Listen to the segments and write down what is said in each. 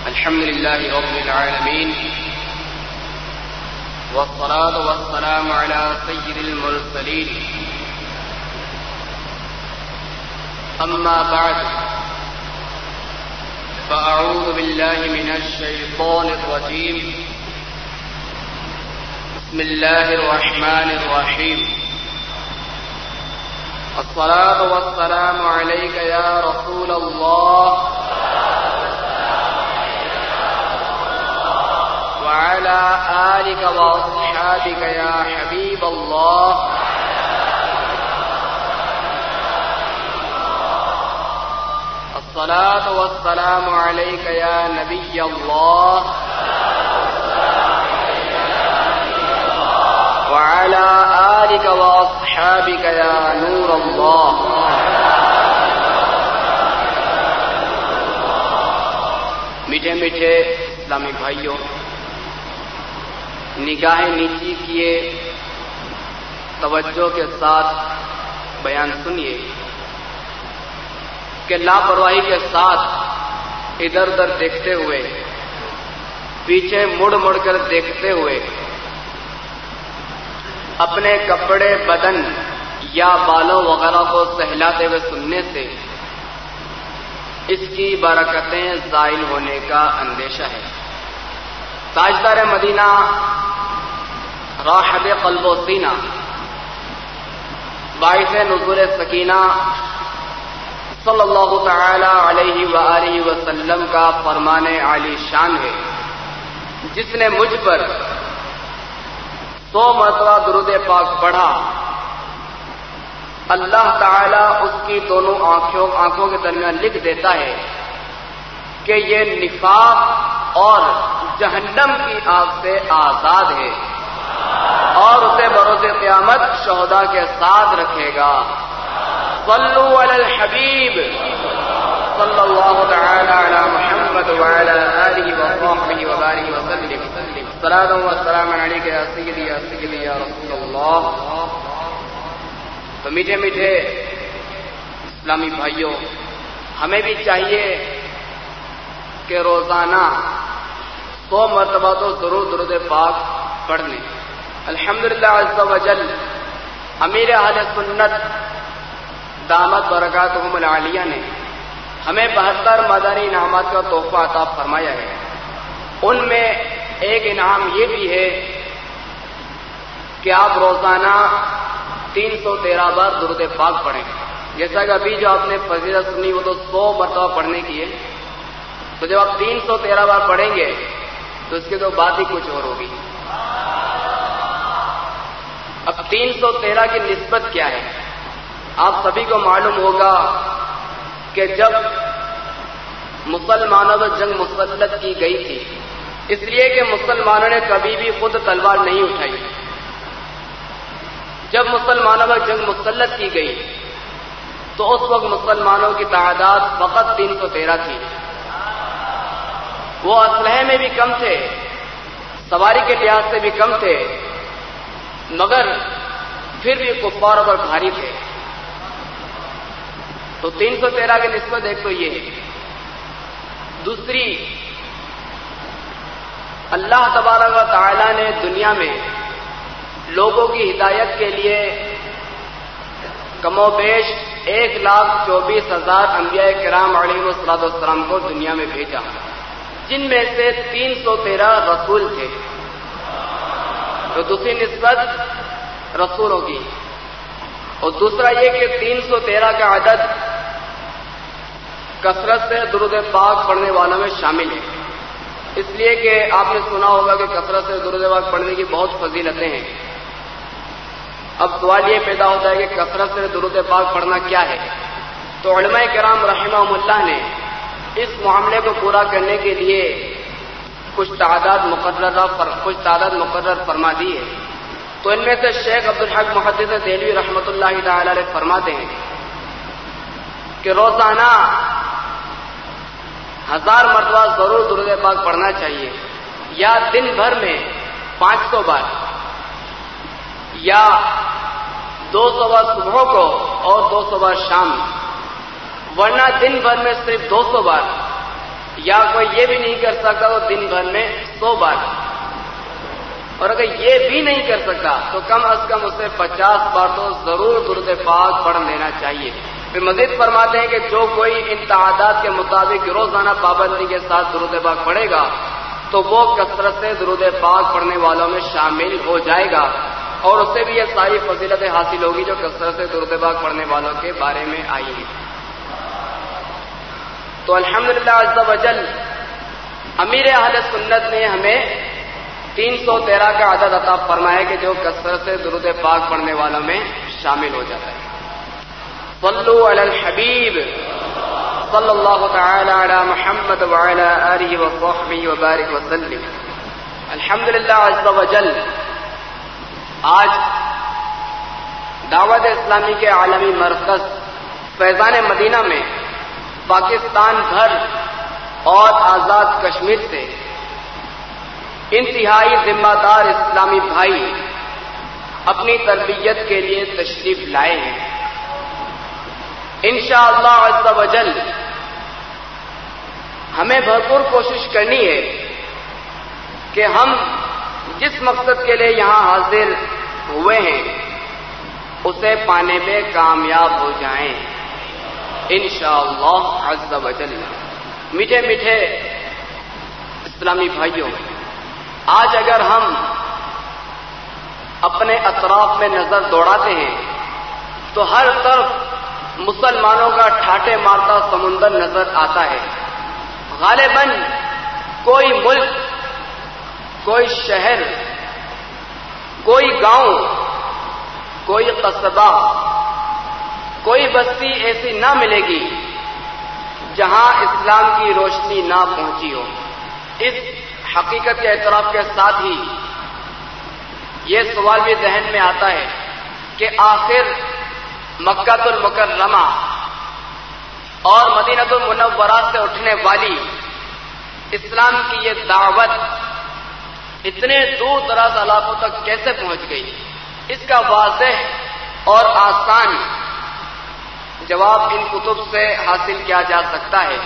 الحمد لله رب العالمين والصلاة والسلام على سيد المرسلين أما بعد فأعوذ بالله من الشيطان الرجيم بسم الله الرحمن الرحيم الصلاة والسلام عليك يا رسول الله وعلى آلك وأصحابك يا حبيب الله الصلاة والسلام عليك يا نبي الله وعلى آلك وأصحابك يا نور الله. میٹھے میٹھے اسلامی بھائیوں، نگاہیں نیچی کیے توجہ کے ساتھ بیان سنیے کہ لاپرواہی کے ساتھ ادھر ادھر دیکھتے ہوئے، پیچھے مڑ مڑ کر دیکھتے ہوئے، اپنے کپڑے، بدن یا بالوں وغیرہ کو سہلاتے ہوئے سننے سے اس کی برکتیں زائل ہونے کا اندیشہ ہے. تاجدار مدینہ، راحت قلب و سینہ، باعث نزول سکینہ صلی اللہ تعالی علیہ وآلہ وسلم کا فرمان عالی شان ہے، جس نے مجھ پر 100 مرتبہ درود پاک پڑھا، اللہ تعالی اس کی دونوں آنکھوں کے درمیان لکھ دیتا ہے کہ یہ نفاق اور جہنم کی آگ سے آزاد ہے اور اسے بروز قیامت شہداء کے ساتھ رکھے گا. صلو علی الحبیب صلی اللہ تعالی علی محمد وعلی آلہ وصحبہ وبارک وسلم. صلاۃ و سلام علیک یا سیدی یا سیدی یا رسول اللہ. تو میٹھے میٹھے اسلامی بھائیوں، ہمیں بھی چاہیے کہ روزانہ 100 مرتبہ تو ضرور درود پاک پڑھ لیں. الحمدللہ عز و جل امیر اہل سنت دامت برکاتہم العالیہ نے ہمیں 72 مدنی انعامات کا تحفہ عطا فرمایا ہے. ان میں ایک انعام یہ بھی ہے کہ آپ روزانہ 313 بار درود پاک پڑھیں. جیسا کہ ابھی جو آپ نے فضیلت سنی وہ تو 100 مرتبہ پڑھنے کی ہے، تو جب آپ 313 بار پڑھیں گے تو اس کی تو بات ہی کچھ اور ہوگی. اب 313 کی نسبت کیا ہے؟ آپ سبھی کو معلوم ہوگا کہ جب مسلمانوں پر جنگ مسلط کی گئی تھی، اس لیے کہ مسلمانوں نے کبھی بھی خود تلوار نہیں اٹھائی. جب مسلمانوں پر جنگ مسلط کی گئی تو اس وقت مسلمانوں کی تعداد فقط 313 تھی. وہ اسلحے میں بھی کم تھے، سواری کے لحاظ سے بھی کم تھے، مگر پھر بھی کفاروں پر بھاری تھے. تو 313 کی نسبت ایک تو یہ ہے. دوسری، اللہ تبارک و تعالی نے دنیا میں لوگوں کی ہدایت کے لیے کم و بیش 1,24,000 انبیاء کرام علیہ السلام کو دنیا میں بھیجا، جن میں سے 313 رسول تھے. تو دوسری نسبت رسولوں کی. اور دوسرا یہ کہ 313 کا عدد کثرت سے درود پاک پڑھنے والوں میں شامل ہے، اس لیے کہ آپ نے سنا ہوگا کہ کثرت سے درود پاک پڑھنے کی بہت فضیلتیں ہیں. اب سوال یہ پیدا ہوتا ہے کہ کثرت سے درود پاک پڑھنا کیا ہے؟ تو علماء کرام رحمہم اللہ نے اس معاملے کو پورا کرنے کے لیے کچھ تعداد مقرر فرما دی ہے. تو ان میں سے شیخ عبدالحق محدث دہلوی رحمۃ اللہ تعالی علیہ فرماتے ہیں کہ روزانہ 1000 مرتبہ ضرور درود پاک پڑھنا چاہیے، یا دن بھر میں 500 بار، یا 200 بار صبح کو اور 200 بار شام. ورنہ دن بھر میں صرف 200 بار یا کوئی یہ بھی نہیں کر سکتا تو دن بھر میں 100 بار، اور اگر یہ بھی نہیں کر سکتا تو کم از کم اسے 50 بار تو ضرور درود پاک پڑھ لینا چاہیے۔ پھر مزید فرماتے ہیں کہ جو کوئی ان تعداد کے مطابق روزانہ پابندی کے ساتھ درود پاک پڑھے گا تو وہ کثرت سے درود پاک پڑھنے والوں میں شامل ہو جائے گا، اور اسے بھی یہ ساری فضیلتیں حاصل ہوگی جو کثرت سے درود پاک پڑھنے والوں کے بارے میں آئی ہیں۔ تو الحمدللہ عز و جل امیر اہل سنت نے ہمیں 313 کا عدد عطا فرمایا کہ جو کثرت سے درود پاک پڑھنے والوں میں شامل ہو جاتا ہے۔ صلو علی الحبیب صلی اللہ تعالی علی محمد وعلی آلہ وصحبہ وبارک وسلم۔ الحمدللہ عز و جل آج دعوت اسلامی کے عالمی مرکز فیضان مدینہ میں پاکستان بھر اور آزاد کشمیر سے انتہائی ذمہ دار اسلامی بھائی اپنی تربیت کے لیے تشریف لائے ہیں۔ انشاءاللہ عز و جل ہمیں بھرپور کوشش کرنی ہے کہ ہم جس مقصد کے لیے یہاں حاضر ہوئے ہیں اسے پانے میں کامیاب ہو جائیں انشاءاللہ عز و جل۔ میٹھے میٹھے اسلامی بھائیوں، آج اگر ہم اپنے اطراف میں نظر دوڑاتے ہیں تو ہر طرف مسلمانوں کا ٹھاٹے مارتا سمندر نظر آتا ہے۔ غالباً کوئی ملک، کوئی شہر، کوئی گاؤں، کوئی قصبہ، کوئی بستی ایسی نہ ملے گی جہاں اسلام کی روشنی نہ پہنچی ہو۔ اس حقیقت کے اعتراف کے ساتھ ہی یہ سوال بھی ذہن میں آتا ہے کہ آخر مکہ المکرمہ اور مدینہ المنورہ سے اٹھنے والی اسلام کی یہ دعوت اتنے دور دراز علاقوں تک کیسے پہنچ گئی؟ اس کا واضح اور آسان جواب ان کتب سے حاصل کیا جا سکتا ہے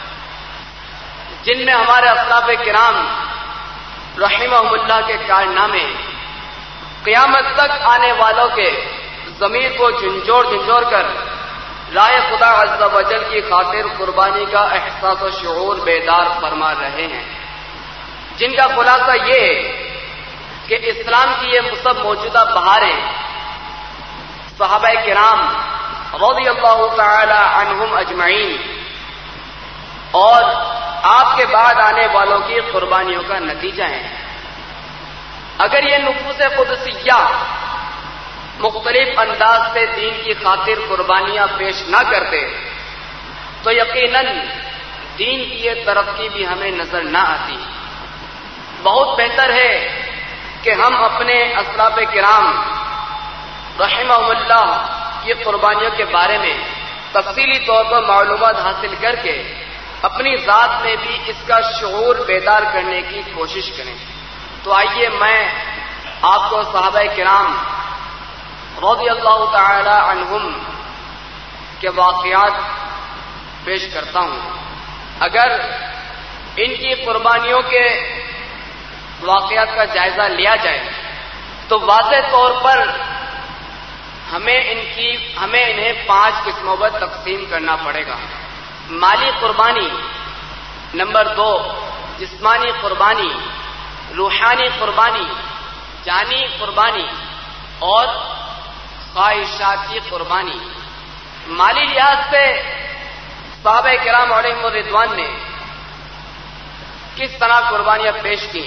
جن میں ہمارے اسلاف کرام رحمہم اللہ کے کارنامے قیامت تک آنے والوں کے ضمیر کو جھنجھوڑ جھنجھوڑ کر رائے خدا عز و جل کی خاطر قربانی کا احساس و شعور بیدار فرما رہے ہیں، جن کا خلاصہ یہ ہے کہ اسلام کی یہ سب موجودہ بہاریں صحابہ کرام رضی اللہ تعالی عنہم اجمعین اور آپ کے بعد آنے والوں کی قربانیوں کا نتیجہ ہے۔ اگر یہ نفوس قدسیہ مختلف انداز سے دین کی خاطر قربانیاں پیش نہ کرتے تو یقیناً دین کی یہ ترقی بھی ہمیں نظر نہ آتی۔ بہت بہتر ہے کہ ہم اپنے اسلاف کرام رحمہم اللہ کی قربانیوں کے بارے میں تفصیلی طور پر معلومات حاصل کر کے اپنی ذات میں بھی اس کا شعور بیدار کرنے کی کوشش کریں۔ تو آئیے میں آپ کو صحابہ کرام رضی اللہ تعالی عنہم کے واقعات پیش کرتا ہوں۔ اگر ان کی قربانیوں کے واقعات کا جائزہ لیا جائے تو واضح طور پر ہمیں انہیں 5 قسموں پر تقسیم کرنا پڑے گا۔ مالی قربانی، نمبر 2 جسمانی قربانی، روحانی قربانی، جانی قربانی اور خواہشات کی قربانی۔ مالی لحاظ سے صحابہ کرام علیہم الرضوان نے کس طرح قربانیاں پیش کی،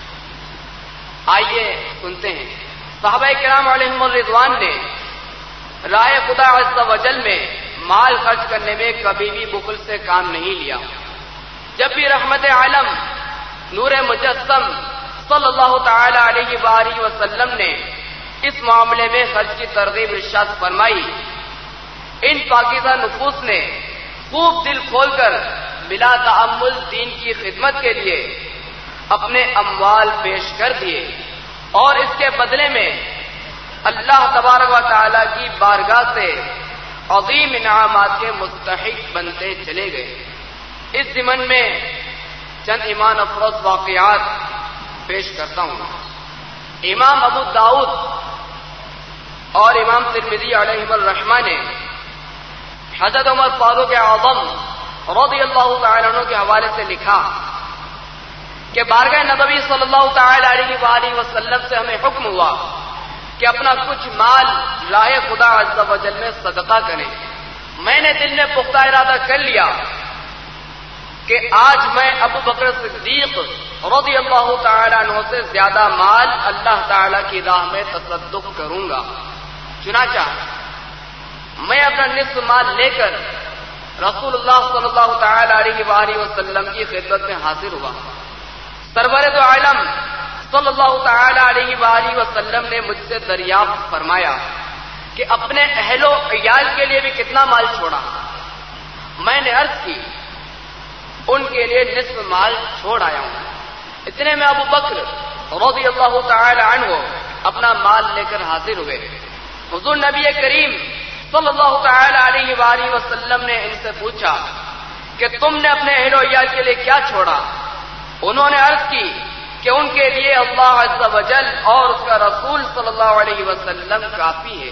آئیے سنتے ہیں۔ صحابہ کرام علیہم الرضوان نے رائے خدا عز و جل میں مال خرچ کرنے میں کبھی بھی بخل سے کام نہیں لیا۔ جب بھی رحمت عالم نور مجسم صلی اللہ تعالی علیہ وآلہ وسلم نے اس معاملے میں خرچ کی ترغیب ارشاد فرمائی، ان پاکیزہ نفوس نے خوب دل کھول کر بلا تعمل دین کی خدمت کے لیے اپنے اموال پیش کر دیے اور اس کے بدلے میں اللہ تبارک و تعالی کی بارگاہ سے عظیم انعامات کے مستحق بنتے چلے گئے۔ اس ضمن میں چند ایمان افروز واقعات پیش کرتا ہوں۔ امام ابو داؤد اور امام ترمذی علیہم الرحمہ نے حضرت عمر فاروق اعظم رضی اللہ تعالی عنہ کے حوالے سے لکھا کہ بارگاہ نبوی صلی اللہ تعالی علیہ وآلہ وسلم سے ہمیں حکم ہوا کہ اپنا کچھ مال راہ خدا عز و جل میں صدقہ کریں۔ میں نے دل میں پختہ ارادہ کر لیا کہ آج میں ابو بکر صدیق رضی اللہ تعالی عنہ سے زیادہ مال اللہ تعالی کی راہ میں تصدق کروں گا۔ چنانچہ میں اپنا نصف مال لے کر رسول اللہ صلی اللہ تعالی علیہ وآلہ وسلم کی خدمت میں حاضر ہوا۔ سرور دو عالم صلی اللہ تعالی علیہ وآلہ وسلم نے مجھ سے دریافت فرمایا کہ اپنے اہل و عیال کے لیے بھی کتنا مال چھوڑا؟ میں نے عرض کی ان کے لیے نصف مال چھوڑ آیا ہوں۔ اتنے میں ابو بکر رضی اللہ تعالی عنہ اپنا مال لے کر حاضر ہوئے۔ حضور نبی کریم صلی اللہ تعالی علیہ وآلہ وسلم نے ان سے پوچھا کہ تم نے اپنے اہل و عیال کے لیے کیا چھوڑا؟ انہوں نے عرض کی کہ ان کے لیے اللہ عز و جل اور اس کا رسول صلی اللہ علیہ وسلم کافی ہے۔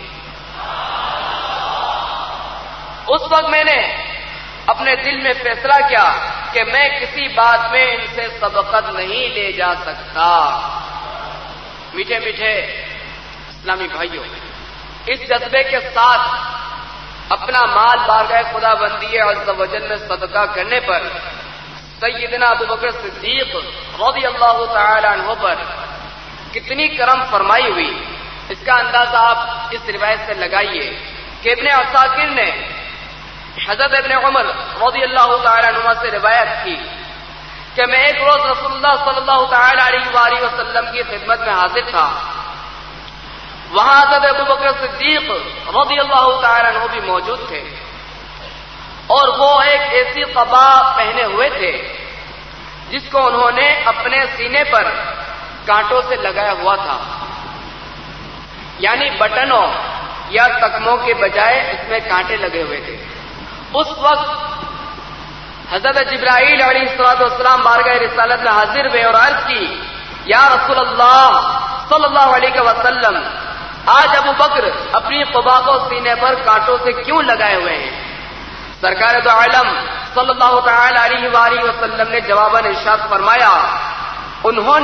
اس وقت میں نے اپنے دل میں فیصلہ کیا کہ میں کسی بات میں ان سے سبقت نہیں لے جا سکتا۔ میٹھے میٹھے اسلامی بھائیوں، اس جذبے کے ساتھ اپنا مال بارگاہ خدا بندی عز و جل میں صدقہ کرنے پر سیدنا ابو بکر صدیق رضی اللہ تعالی عنہ پر کتنی کرم فرمائی ہوئی، اس کا اندازہ آپ اس روایت سے لگائیے کہ ابن عساکر نے حضرت ابن عمر رضی اللہ تعالی عنہ سے روایت کی کہ میں ایک روز رسول اللہ صلی اللہ تعالی علیہ وآلہ وسلم کی خدمت میں حاضر تھا۔ وہاں حضرت ابو بکر صدیق رضی اللہ تعالی عنہ بھی موجود تھے اور وہ ایک ایسی قبا پہنے ہوئے تھے جس کو انہوں نے اپنے سینے پر کانٹوں سے لگایا ہوا تھا، یعنی بٹنوں یا تکموں کے بجائے اس میں کانٹے لگے ہوئے تھے۔ اس وقت حضرت جبرائیل علیہ السلام بارگاہ رسالت میں حاضر ہوئے اور عرض کی، یا رسول اللہ صلی اللہ علیہ وسلم، آج ابو بکر اپنی قبا کو سینے پر کانٹوں سے کیوں لگائے ہوئے ہیں؟ سرکار دو عالم صلی اللہ تعالی علیہ وآلہ وسلم نے جواباً ارشاد فرمایا، انہوں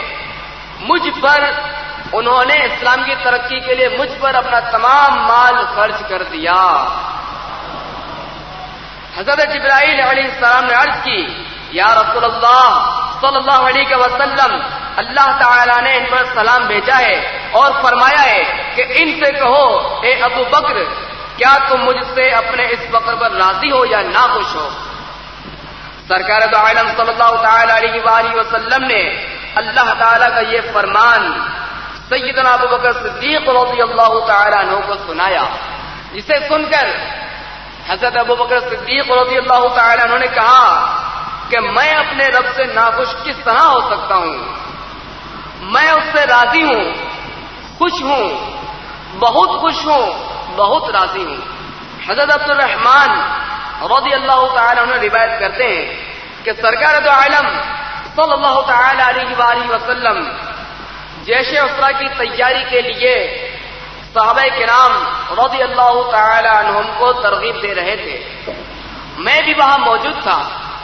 نے اسلام کی ترقی کے لیے مجھ پر اپنا تمام مال خرچ کر دیا۔ حضرت جبرائیل علیہ السلام نے عرض کی، یا رسول اللہ صلی اللہ علیہ وسلم، اللہ تعالیٰ نے ان پر سلام بھیجا ہے اور فرمایا ہے کہ ان سے کہو، اے ابو بکر، کیا تم مجھ سے اپنے اس فقر پر راضی ہو یا ناخوش ہو؟ سرکار دو عالم صلی اللہ تعالی علیہ وآلہ وسلم نے اللہ تعالیٰ کا یہ فرمان سیدنا ابو بکر صدیق رضی اللہ تعالی عنہ کو سنایا، جسے سن کر حضرت ابو بکر صدیق رضی اللہ تعالی عنہ نے کہا کہ میں اپنے رب سے ناخوش کس طرح ہو سکتا ہوں؟ میں اس سے راضی ہوں، خوش ہوں، بہت خوش ہوں، بہت راضی ہوں۔ حضرت عبد الرحمن رضی اللہ تعالی عنہ روایت کرتے ہیں کہ سرکار دو عالم صلی اللہ تعالی علیہ وآلہ وسلم جیش عسرہ کی تیاری کے لیے صحابہ کرام رضی اللہ تعالی عنہم کو ترغیب دے رہے تھے۔ میں بھی وہاں موجود تھا۔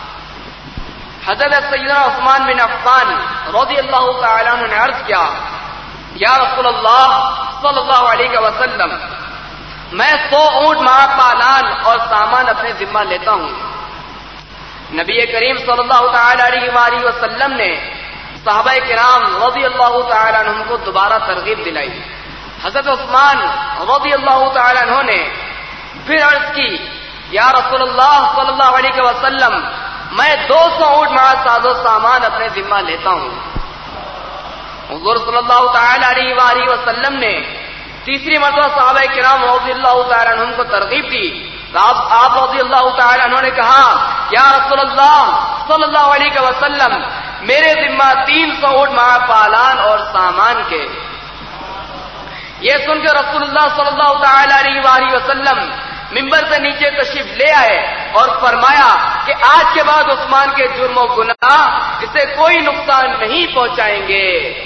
حضرت سیدنا عثمان بن عفان رضی اللہ تعالی عنہ نے عرض کیا، یا رسول اللہ صلی اللہ علیہ وسلم، میں 100 اونٹ مع پالان اور سامان اپنے ذمہ لیتا ہوں۔ نبی کریم صلی اللہ تعالی علیہ وآلہ وسلم نے صحابہ کرام رضی اللہ تعالی عنہم کو دوبارہ ترغیب دلائی۔ حضرت عثمان رضی اللہ تعالی عنہ نے پھر عرض کی، یا رسول اللہ صلی اللہ علیہ وسلم، میں 200 اونٹ مع ساز و سامان اپنے ذمہ لیتا ہوں۔ حضور صلی اللہ تعالی علیہ وآلہ وسلم نے تیسری مرتبہ صحابہ کرام رضی اللہ تعالی عنہم کو ترغیب دی۔ آپ رضی اللہ تعالی عنہ نے کہا، یا رسول اللہ صلی اللہ علیہ وسلم، میرے ذمہ 300 اونٹ مع پالان اور سامان کے۔ یہ سن کر رسول اللہ صلی اللہ تعالی علیہ وآلہ وسلم ممبر سے نیچے تشریف لے آئے اور فرمایا کہ آج کے بعد عثمان کے جرم و گناہ اسے کوئی نقصان نہیں پہنچائیں گے۔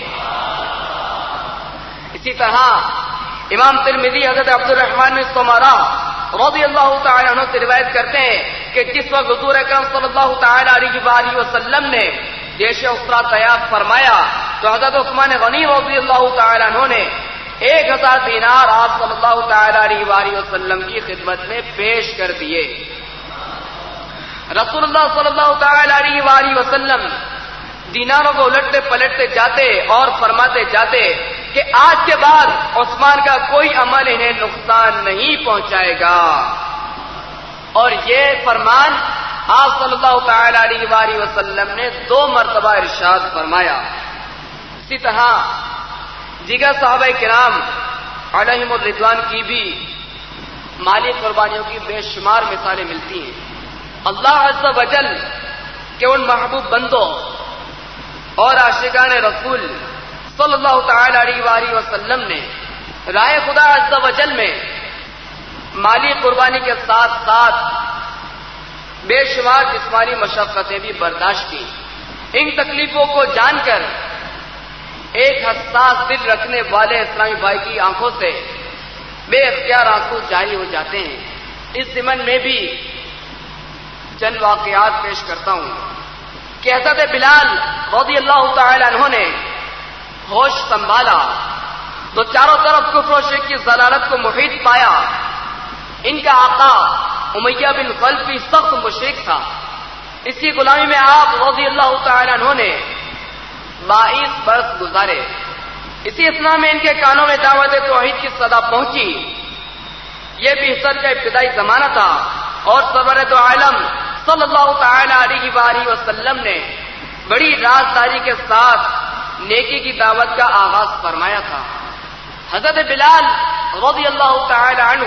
اسی طرح امام ترمذی حضرت عبد الرحمن بن سمرہ رضی اللہ تعالی عنہ سے روایت کرتے ہیں کہ جس وقت حضور اکرم صلی اللہ تعالی علیہ وآلہ وسلم نے جیش اسرا تیار فرمایا تو حضرت عثمان غنی رضی اللہ تعالی عنہ نے 1000 دینار آپ صلی اللہ تعالی علیہ وآلہ وسلم کی خدمت میں پیش کر دیے۔ رسول اللہ صلی اللہ تعالی علیہ وآلہ وسلم دیناروں کو الٹتے پلٹتے جاتے اور فرماتے جاتے کہ آج کے بعد عثمان کا کوئی عمل انہیں نقصان نہیں پہنچائے گا، اور یہ فرمان آپ صلی اللہ تعالی علیہ وآلہ وسلم نے 2 مرتبہ ارشاد فرمایا۔ اسی طرح دیگر صحابہ کرام علیہم الرضوان کی بھی مالی قربانیوں کی بے شمار مثالیں ملتی ہیں۔ اللہ عز و جل کے ان محبوب بندوں اور عاشقان رسول صلی اللہ تعالی علیہ وآلہ وسلم نے رائے خدا عز و جل میں مالی قربانی کے ساتھ ساتھ بے شمار جسمانی مشقتیں بھی برداشت کی۔ ان تکلیفوں کو جان کر ایک حساس دل رکھنے والے اسلامی بھائی کی آنکھوں سے بے اختیار آنسو جاری ہو جاتے ہیں۔ اس ضمن میں بھی چند واقعات پیش کرتا ہوں کہ حضرت بلال رضی اللہ تعالی عنہ نے ہوش سنبھالا تو چاروں طرف کفر و شرک کی ضلالت کو محیط پایا۔ ان کا آقا امیہ بن خلف بھی سخت مشرک تھا۔ اسی غلامی میں آپ رضی اللہ تعالی عنہ نے 22 برس گزارے۔ اسی اثنا میں ان کے کانوں میں دعوت توحید کی صدا پہنچی۔ یہ بھی حسن کا ابتدائی زمانہ تھا اور سرور دو عالم صلی اللہ تعالی علیہ وآلہ وسلم نے بڑی رازداری کے ساتھ نیکی کی دعوت کا آغاز فرمایا تھا۔ حضرت بلال رضی اللہ تعالی عنہ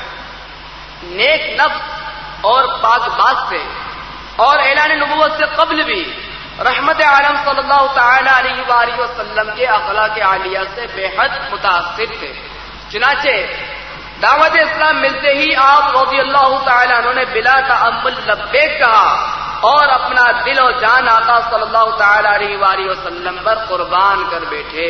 نیک نفس اور پاک باز سے اور اعلان نبوت سے قبل بھی رحمت عالم صلی اللہ تعالی علیہ وآلہ وسلم کے اخلاق عالیہ سے بے حد متاثر تھے۔ چنانچہ دعوت اسلام ملتے ہی آپ رضی اللہ تعالی عنہ نے بلا تأمل لبیک کہا اور اپنا دل و جان آقا صلی اللہ تعالی علیہ وآلہ وسلم پر قربان کر بیٹھے۔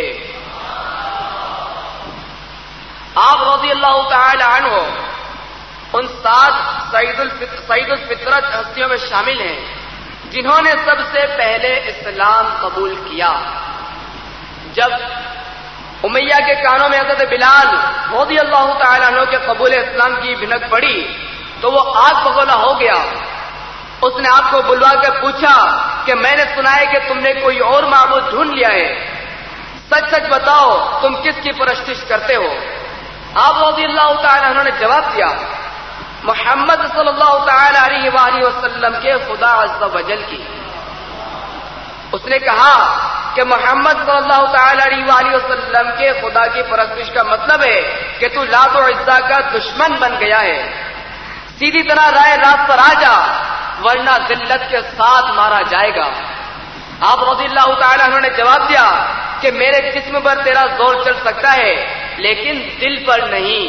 آپ رضی اللہ تعالی عنہ ان 7 سعید الفطرت ہستیوں میں شامل ہیں جنہوں نے سب سے پہلے اسلام قبول کیا۔ جب امیہ کے کانوں میں حضرت بلال رضی اللہ تعالی عنہ کے قبول اسلام کی بھنک پڑی تو وہ آگ بگولا ہو گیا۔ اس نے آپ کو بلوا کر پوچھا کہ میں نے سنا ہے کہ تم نے کوئی اور معبود ڈھونڈ لیا ہے، سچ سچ بتاؤ تم کس کی پرستش کرتے ہو؟ آپ رضی اللہ تعالی عنہ نے جواب دیا محمد صلی اللہ تعالی علیہ وآلہ وسلم کے خدا عز و جل کی۔ اس نے کہا کہ محمد صلی اللہ تعالی علیہ وآلہ وسلم کے خدا کی پرستش کا مطلب ہے کہ تو لات و عزا کا دشمن بن گیا ہے، سیدھی طرح رائے راست پر آ جا ورنہ ذلت کے ساتھ مارا جائے گا۔ آپ رضی اللہ تعالی عنہ نے جواب دیا کہ میرے جسم پر تیرا زور چل سکتا ہے لیکن دل پر نہیں۔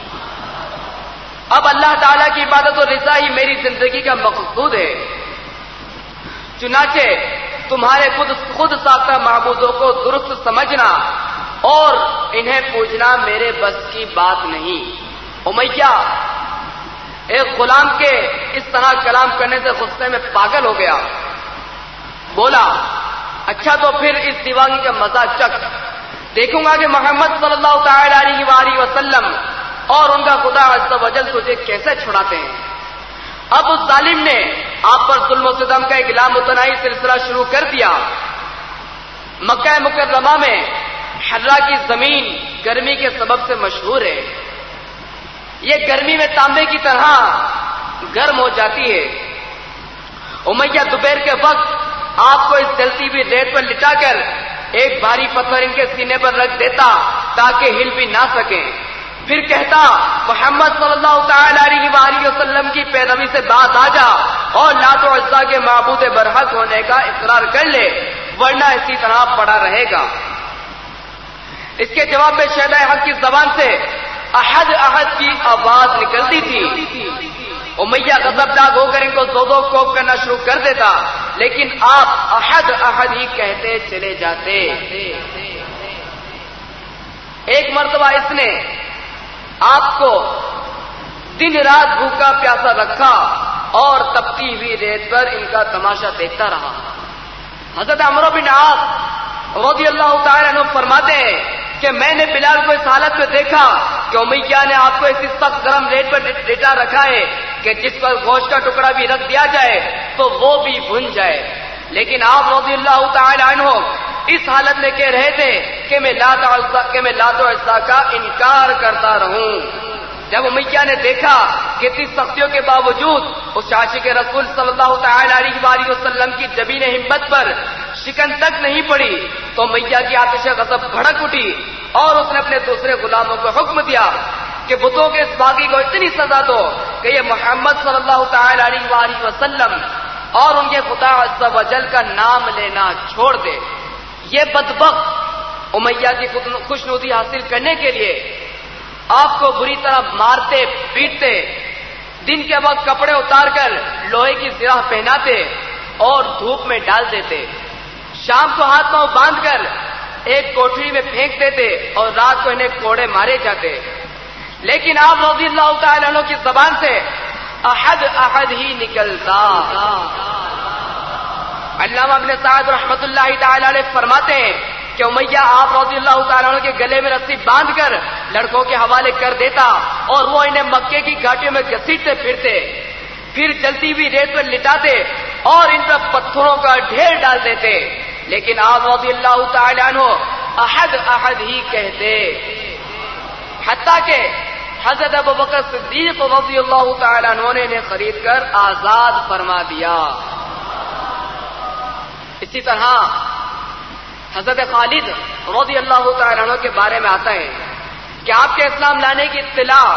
اب اللہ تعالیٰ کی عبادت و رضا ہی میری زندگی کا مقصود ہے، چنانچہ تمہارے خود ساختہ معبودوں کو درست سمجھنا اور انہیں پوجنا میرے بس کی بات نہیں۔ امیہ ایک غلام کے اس طرح کلام کرنے سے غصے میں پاگل ہو گیا، بولا اچھا تو پھر اس دیوانگی کا مزہ چکھ، دیکھوں گا کہ محمد صلی اللہ تعالی علیہ وآلہ وسلم اور ان کا خدا عز و جل تجھے کیسے چھڑاتے ہیں۔ اب اس ظالم نے آپ پر ظلم و ستم کا ایک لا متناہی سلسلہ شروع کر دیا۔ مکہ مکرمہ میں حرہ کی زمین گرمی کے سبب سے مشہور ہے، یہ گرمی میں تانبے کی طرح گرم ہو جاتی ہے۔ امیہ دوپہر کے وقت آپ کو اس جلتی ہوئی ریت پر لٹا کر ایک بھاری پتھر ان کے سینے پر رکھ دیتا تاکہ ہل بھی نہ سکیں، پھر کہتا محمد صلی اللہ تعالی علیہ وآلہ وسلم کی پیروی سے بات آ جا اور لات و عزا کے معبود برحق ہونے کا اقرار کر لے ورنہ اسی طرح پڑا رہے گا۔ اس کے جواب میں شہدائے حق کی زبان سے احد احد کی آواز نکلتی تھی، امیہ غضبناک ہو کر ان کو دو دو کوپ کرنا شروع کر دیتا، لیکن آپ احد احد ہی کہتے چلے جاتے۔ ایک مرتبہ اس نے آپ کو دن رات بھوکا پیاسا رکھا اور تپتی ہوئی ریت پر ان کا تماشا دیکھتا رہا۔ حضرت عمرو بن عاص رضی اللہ تعالیٰ عنہ فرماتے ہیں کہ میں نے بلال کو اس حالت میں دیکھا کہ امیہ نے آپ کو ایسی سخت گرم ریت پر لیٹا رکھا ہے کہ جس پر گوشت کا ٹکڑا بھی رکھ دیا جائے تو وہ بھی بھن جائے، لیکن آپ رضی اللہ تعالیٰ عنہ اس حالت میں کہہ رہے تھے کہ میں لات و عزا کا انکار کرتا رہوں۔ جب امیہ نے دیکھا کہ اتنی سختیوں کے باوجود اس عاشق رسول صلی اللہ تعالی علیہ وآلہ وسلم کی جبین ہمت پر شکن تک نہیں پڑی تو امیہ کی آتش غضب بھڑک اٹھی اور اس نے اپنے دوسرے غلاموں کو حکم دیا کہ بتوں کے اس باغی کو اتنی سزا دو کہ یہ محمد صلی اللہ تعالی علیہ وآلہ وسلم اور ان کے خدا عز و جل کا نام لینا چھوڑ دے۔ یہ بدبخت امیہ کی خوشنودی حاصل کرنے کے لیے آپ کو بری طرح مارتے پیٹتے، دن کے وقت کپڑے اتار کر لوہے کی زرہ پہناتے اور دھوپ میں ڈال دیتے، شام کو ہاتھ پاؤں باندھ کر ایک کوٹھری میں پھینک دیتے اور رات کو انہیں کوڑے مارے جاتے، لیکن آپ رضی اللہ تعالیٰ عنہ کی زبان سے احد احد ہی نکلتا۔ علامہ ابن سعد رحمۃ اللہ تعالی علیہ فرماتے ہیں کہ امیہ آپ رضی اللہ تعالیٰ عنہ کے گلے میں رسی باندھ کر لڑکوں کے حوالے کر دیتا اور وہ انہیں مکے کی گھاٹیوں میں گھسیٹتے پھرتے، پھر جلتی ہوئی ریت پر لٹاتے اور ان پر پتھروں کا ڈھیر ڈال دیتے، لیکن آپ رضی اللہ تعالیٰ عنہ احد احد ہی کہتے، حتیٰ کہ حضرت ابوبکر صدیق رضی اللہ تعالیٰ عنہ نے انہیں خرید کر آزاد فرما دیا۔ اسی طرح حضرت خالد رضی اللہ تعالیٰ عنہ کے بارے میں آتا ہے کہ آپ کے اسلام لانے کی اطلاع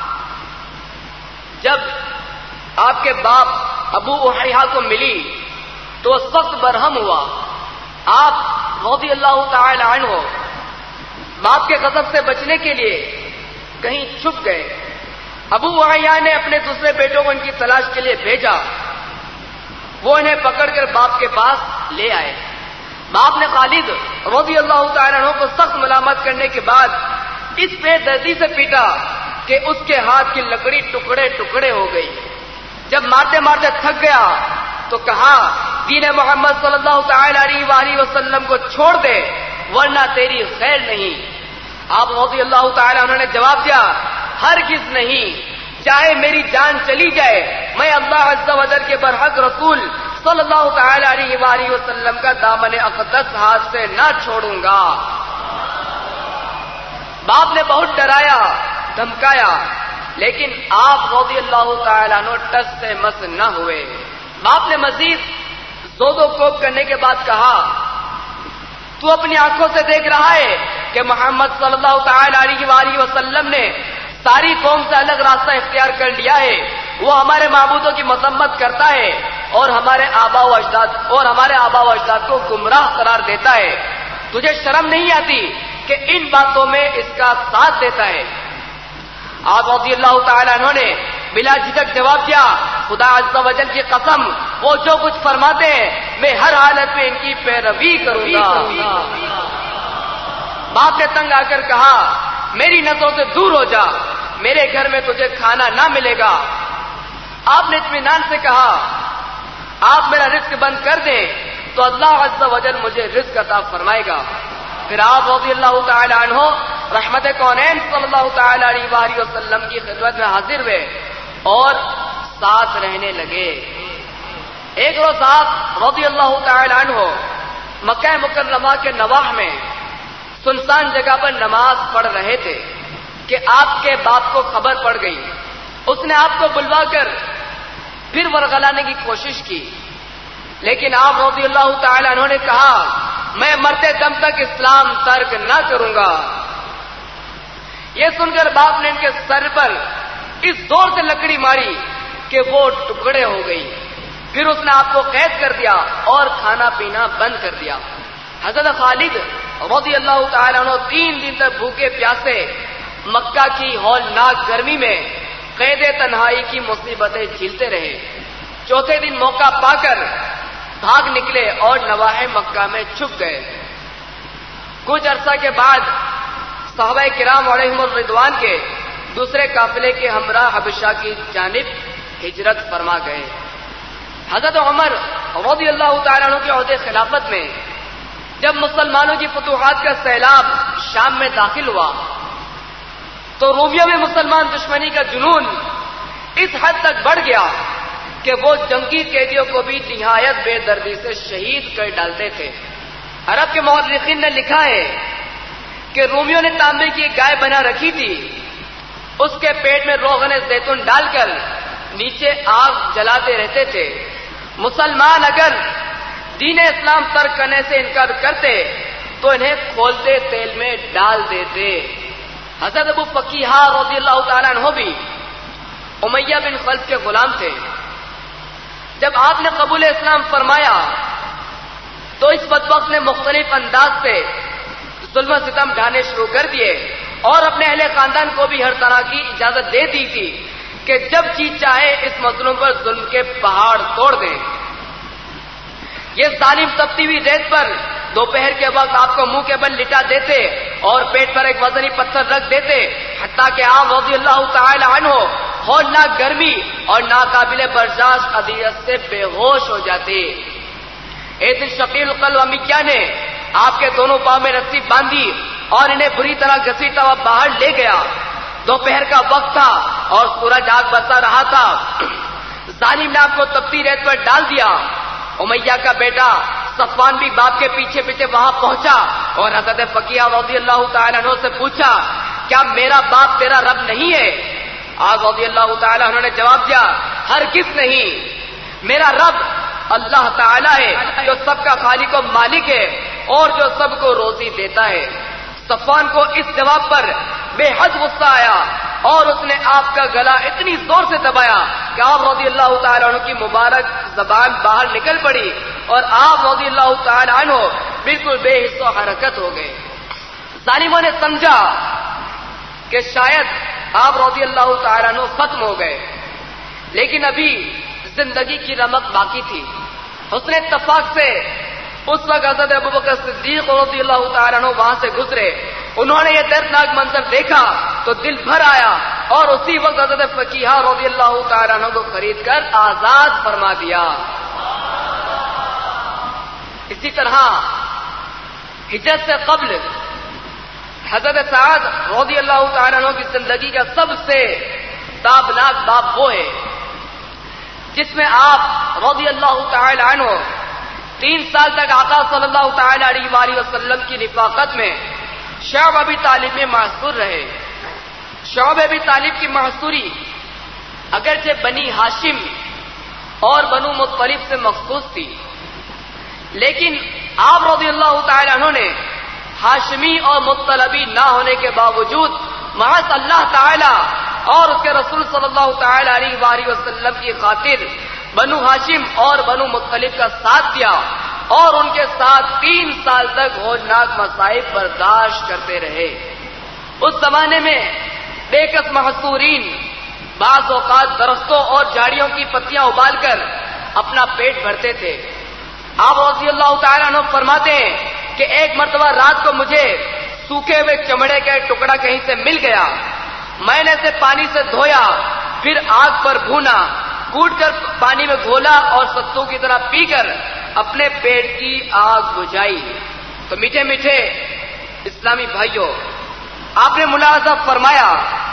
جب آپ کے باپ ابو احیہ کو ملی تو وہ سخت برہم ہوا۔ آپ رضی اللہ تعالیٰ عنہ باپ کے غضب سے بچنے کے لیے کہیں چھپ گئے۔ ابو احیہ نے اپنے دوسرے بیٹوں کو ان کی تلاش کے لیے بھیجا، وہ انہیں پکڑ کر باپ کے پاس لے آئے۔ باپ نے خالد رضی اللہ تعالیٰ عنہ کو سخت ملامت کرنے کے بعد اس پہ دردی سے پیٹا کہ اس کے ہاتھ کی لکڑی ٹکڑے ٹکڑے ہو گئی۔ جب مارتے مارتے تھک گیا تو کہا دین محمد صلی اللہ تعالی علیہ وآلہ وسلم کو چھوڑ دے ورنہ تیری خیر نہیں۔ آپ رضی اللہ تعالیٰ عنہ نے جواب دیا ہرگز نہیں، چاہے میری جان چلی جائے میں اللہ عز و جل کے برحق رسول صلی اللہ تعالی علیہ وآلہ وسلم کا دامن اقدس ہاتھ سے نہ چھوڑوں گا۔ باپ نے بہت ڈرایا دھمکایا لیکن آپ رضی اللہ تعالیٰ عنہ ٹس سے مس نہ ہوئے۔ باپ نے مزید دو کوپ کرنے کے بعد کہا تو اپنی آنکھوں سے دیکھ رہا ہے کہ محمد صلی اللہ تعالی علیہ وآلہ وسلم نے ساری قوم سے الگ راستہ اختیار کر لیا ہے، وہ ہمارے معبودوں کی مذمت کرتا ہے اور ہمارے آبا و اجداد کو گمراہ قرار دیتا ہے، تجھے شرم نہیں آتی کہ ان باتوں میں اس کا ساتھ دیتا ہے؟ آپ رضی اللہ تعالیٰ عنہ نے بلا جھجک جواب دیا خدا عز و جل کی قسم وہ جو کچھ فرماتے ہیں میں ہر حالت میں ان کی پیروی کروں گا۔ باپ نے تنگ آ کر کہا میری نظروں سے دور ہو جا، میرے گھر میں تجھے کھانا نہ ملے گا۔ آپ نے اطمینان سے کہا آپ میرا رزق بند کر دیں تو اللہ عز و جل مجھے رزق عطا فرمائے گا۔ پھر آپ رضی اللہ تعالی عنہ رحمت کونین صلی اللہ تعالی علیہ وآلہ وسلم کی خدمت میں حاضر ہوئے اور ساتھ رہنے لگے۔ ایک روز آپ رضی اللہ تعالی عنہ مکہ مکرمہ کے نواح میں سنسان جگہ پر نماز پڑھ رہے تھے کہ آپ کے باپ کو خبر پڑ گئی۔ اس نے آپ کو بلوا کر پھر ورغلانے کی کوشش کی لیکن آپ رضی اللہ تعالی عنہ نے کہا میں مرتے دم تک اسلام ترک نہ کروں گا۔ یہ سن کر باپ نے ان کے سر پر اس زور سے لکڑی ماری کہ وہ ٹکڑے ہو گئی۔ پھر اس نے آپ کو قید کر دیا اور کھانا پینا بند کر دیا۔ حضرت خالد رضی اللہ تعالیٰ عنہ 3 دن تک بھوکے پیاسے مکہ کی ہولناک گرمی میں قید تنہائی کی مصیبتیں جھیلتے رہے. چوتھے دن موقع پا کر بھاگ نکلے اور نواحِ مکہ میں چھپ گئے. کچھ عرصہ کے بعد صحابہ کرام علیہم الرضوان کے دوسرے قافلے کے ہمراہ حبشہ کی جانب ہجرت فرما گئے. حضرت عمر رضی اللہ تعالیٰ عنہ کے عہدِ خلافت میں جب مسلمانوں کی فتوحات کا سیلاب شام میں داخل ہوا تو رومیوں میں مسلمان دشمنی کا جنون اس حد تک بڑھ گیا کہ وہ جنگی قیدیوں کو بھی نہایت بے دردی سے شہید کر ڈالتے تھے. عرب کے مورخین نے لکھا ہے کہ رومیوں نے تانبے کی ایک گائے بنا رکھی تھی. اس کے پیٹ میں روغن زیتون ڈال کر نیچے آگ جلاتے رہتے تھے. مسلمان اگر دین اسلام ترک کرنے سے انکار کرتے تو انہیں کھولتے تیل میں ڈال دیتے. حضرت ابو فقیہ رضی اللہ تعالیٰ عنہ بھی امیہ بن خلف کے غلام تھے. جب آپ نے قبول اسلام فرمایا تو اس بدبخت نے مختلف انداز سے ظلم و ستم ڈھانے شروع کر دیے اور اپنے اہل خاندان کو بھی ہر طرح کی اجازت دے دی تھی کہ جب جی چاہے اس مظلوم پر ظلم کے پہاڑ توڑ دیں. یہ ظالم تپتی ہوئی ریت پر دوپہر کے وقت آپ کو منہ کے بل لٹا دیتے اور پیٹ پر ایک وزنی پتھر رکھ دیتے حتیٰ کہ آپ رضی اللہ تعالی عنہ ہولناک گرمی اور ناقابل برداشت اذیت سے بے ہوش ہو جاتے. ایک دن شقیل القلب امیہ نے آپ کے دونوں پاؤں میں رسی باندھی اور انہیں بری طرح گھسیٹتا ہوا باہر لے گیا. دوپہر کا وقت تھا اور سورج آگ برسا رہا تھا. ظالم نے آپ کو تپتی ریت پر ڈال دیا. امیہ کا بیٹا صفوان بھی باپ کے پیچھے پیچھے وہاں پہنچا اور حضرت فقیہ رضی اللہ تعالیٰ عنہ سے پوچھا کیا میرا باپ تیرا رب نہیں ہے؟ آپ رضی اللہ تعالیٰ عنہ نے جواب دیا ہرگز نہیں، میرا رب اللہ تعالیٰ ہے جو سب کا خالق و مالک ہے اور جو سب کو روزی دیتا ہے. صفوان کو اس جواب پر بے حد غصہ آیا اور اس نے آپ کا گلا اتنی زور سے دبایا کہ آپ رضی اللہ تعالیٰ عنہ کی مبارک زبان باہر نکل پڑی اور آپ رضی اللہ تعالیٰ عنہ بالکل بے حس و حرکت ہو گئے. ظالموں نے سمجھا کہ شاید آپ رضی اللہ تعالیٰ عنہ ختم ہو گئے، لیکن ابھی زندگی کی رمق باقی تھی. حسن اتفاق سے اس وقت حضرت ابوبکر صدیق رضی اللہ تعالیٰ عنہ وہاں سے گزرے. انہوں نے یہ دردناک منظر دیکھا تو دل بھر آیا اور اسی وقت حضرت فقیہ رضی اللہ تعالیٰ عنہ کو خرید کر آزاد فرما دیا. اسی طرح ہجرت سے قبل حضرت سعد رضی اللہ تعالیٰ عنہ کی زندگی کا سب سے تابناک باب وہ ہے جس میں آپ رضی اللہ تعالیٰ عنہ 3 سال تک آقا صلی اللہ تعالی علیہ وآلہ وسلم کی رفاقت میں شعب ابی طالب میں محصور رہے. شعب ابی طالب کی محصوری اگرچہ بنی ہاشم اور بنو مطلب سے مخصوص تھی، لیکن آپ رضی اللہ تعالی عنہ نے ہاشمی اور مطلبی نہ ہونے کے باوجود محض اللہ تعالی اور اس کے رسول صلی اللہ تعالی علیہ وآلہ وسلم کی خاطر بنو ہاشم اور بنو مطلب کا ساتھ دیا اور ان کے ساتھ 3 سال تک ہولناک مصائب برداشت کرتے رہے. اس زمانے میں بے کس محصورین بعض اوقات درختوں اور جھاڑیوں کی پتیاں ابال کر اپنا پیٹ بھرتے تھے. آپ رضی اللہ تعالیٰ عنہ فرماتے ہیں کہ ایک مرتبہ رات کو مجھے سوکھے ہوئے چمڑے کا ایک ٹکڑا کہیں سے مل گیا. میں نے اسے پانی سے دھویا، پھر آگ پر بھونا، کوٹ کر پانی میں گھولا اور ستو کی طرح پی کر اپنے پیٹ کی آگ بجھائی. تو میٹھے میٹھے اسلامی بھائیوں، آپ نے ملاحظہ فرمایا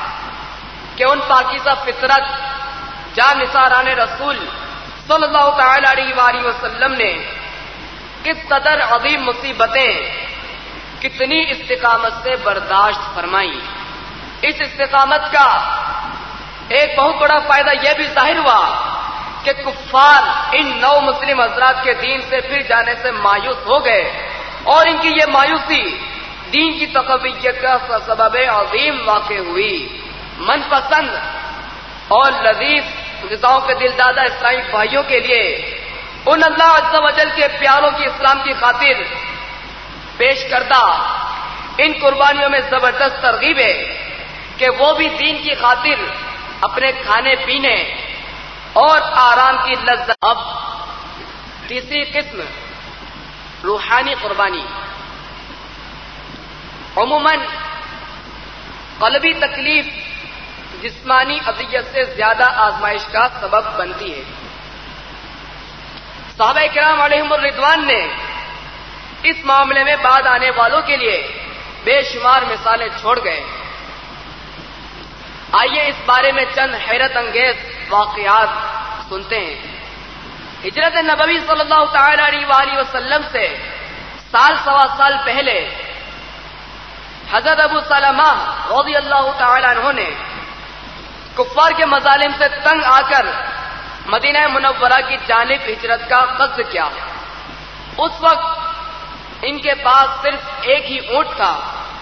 کہ ان پاکیزہ فطرت جان نثاران رسول صلی اللہ تعالی علیہ وآلہ وسلم نے کس قدر عظیم مصیبتیں کتنی استقامت سے برداشت فرمائی. اس استقامت کا ایک بہت بڑا فائدہ یہ بھی ظاہر ہوا کہ کفار ان نو مسلم حضرات کے دین سے پھر جانے سے مایوس ہو گئے اور ان کی یہ مایوسی دین کی تقویت کا سبب عظیم واقع ہوئی. من پسند اور لذیذ غذاؤں کے دل دادا اسلامی بھائیوں کے لیے ان اللہ عز و جل کے پیاروں کی اسلام کی خاطر پیش کردہ ان قربانیوں میں زبردست ترغیب ہے. کہ وہ بھی دین کی خاطر اپنے کھانے پینے اور آرام کی لذت. اب تیسری قسم روحانی قربانی. عموماً قلبی تکلیف جسمانی اذیت سے زیادہ آزمائش کا سبب بنتی ہے. صحابہ کرام علیہم الرضوان نے اس معاملے میں بعد آنے والوں کے لیے بے شمار مثالیں چھوڑ گئے. آئیے اس بارے میں چند حیرت انگیز واقعات سنتے ہیں. ہجرت نبوی صلی اللہ تعالی علیہ وآلہ وسلم سے سوا سال پہلے حضرت ابو سلمہ رضی اللہ تعالی عنہ نے کفار کے مظالم سے تنگ آ کر مدینہ منورہ کی جانب ہجرت کا قصد کیا. اس وقت ان کے پاس صرف ایک ہی اونٹ تھا.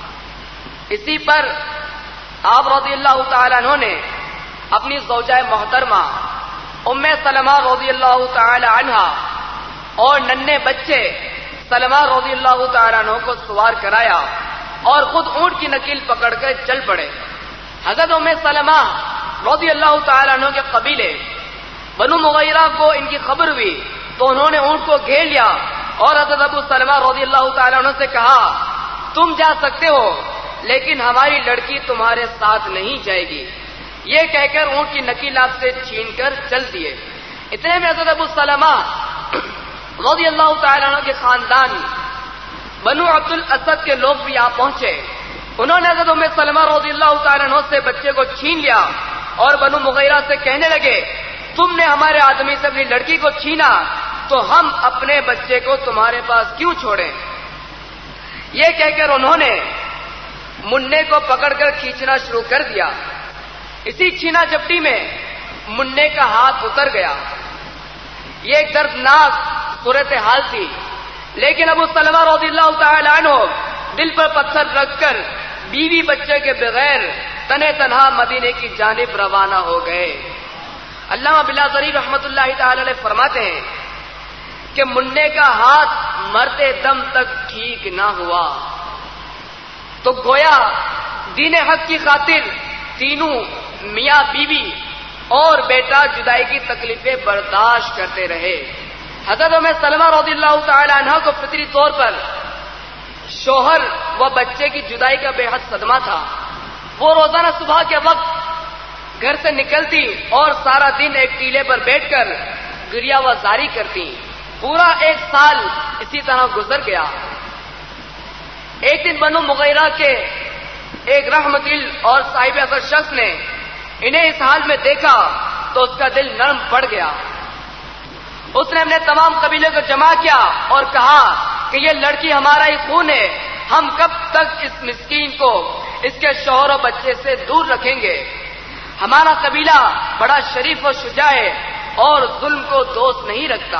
اسی پر آپ رضی اللہ تعالی عنہ نے اپنی زوجہ محترمہ ام سلمہ رضی اللہ تعالی عنہا اور ننھے بچے سلمہ رضی اللہ تعالی عنہ کو سوار کرایا اور خود اونٹ کی نکیل پکڑ کر چل پڑے. حضرت ام سلمہ رضی اللہ تعالی عنہ کے قبیلے بنو مغیرہ کو ان کی خبر ہوئی تو انہوں نے اونٹ کو گھیر لیا اور حضرت ابو سلمہ رضی اللہ تعالی عنہ سے کہا تم جا سکتے ہو لیکن ہماری لڑکی تمہارے ساتھ نہیں جائے گی. یہ کہہ کر اونٹ کی نکیل آپ سے چھین کر چل دیے. اتنے میں حضرت ابو سلمہ رضی اللہ تعالی عنہ کے خاندان بنو عبد الاسد کے لوگ بھی آ پہنچے. انہوں نے حضرت ام سلمہ رضی اللہ تعالی عنہ سے بچے کو چھین لیا اور بنو مغیرہ سے کہنے لگے تم نے ہمارے آدمی سے اپنی لڑکی کو چھینا تو ہم اپنے بچے کو تمہارے پاس کیوں چھوڑیں. یہ کہہ کر انہوں نے مننے کو پکڑ کر کھینچنا شروع کر دیا. اسی چھینا جپٹی میں مننے کا ہاتھ اتر گیا. یہ ایک دردناک صورتحال تھی لیکن ابو سلمہ رضی اللہ تعالی عنہ دل پر پتھر رکھ کر بیوی بچے کے بغیر تنہا تنہا مدینے کی جانب روانہ ہو گئے. علامہ بلازری رحمت اللہ تعالی علیہ فرماتے ہیں کہ مننے کا ہاتھ مرتے دم تک ٹھیک نہ ہوا تو گویا دین حق کی خاطر تینوں میاں بیوی اور بیٹا جدائی کی تکلیفیں برداشت کرتے رہے. حضرت ام سلمہ رضی اللہ تعالی عنہ کو فطری طور پر شوہر و بچے کی جدائی کا بے حد صدمہ تھا. وہ روزانہ صبح کے وقت گھر سے نکلتی اور سارا دن ایک ٹیلے پر بیٹھ کر گریہ وزاری کرتی. پورا 1 سال اسی طرح گزر گیا. ایک دن بنو مغیرہ کے ایک رحمت دل اور صاحب اثر شخص نے انہیں اس حال میں دیکھا تو اس کا دل نرم پڑ گیا. اس نے اپنے تمام قبیلے کو جمع کیا اور کہا کہ یہ لڑکی ہمارا ہی خون ہے. ہم کب تک اس مسکین کو اس کے شوہر و بچے سے دور رکھیں گے. ہمارا قبیلہ بڑا شریف و شجاع ہے اور ظلم کو دوست نہیں رکھتا.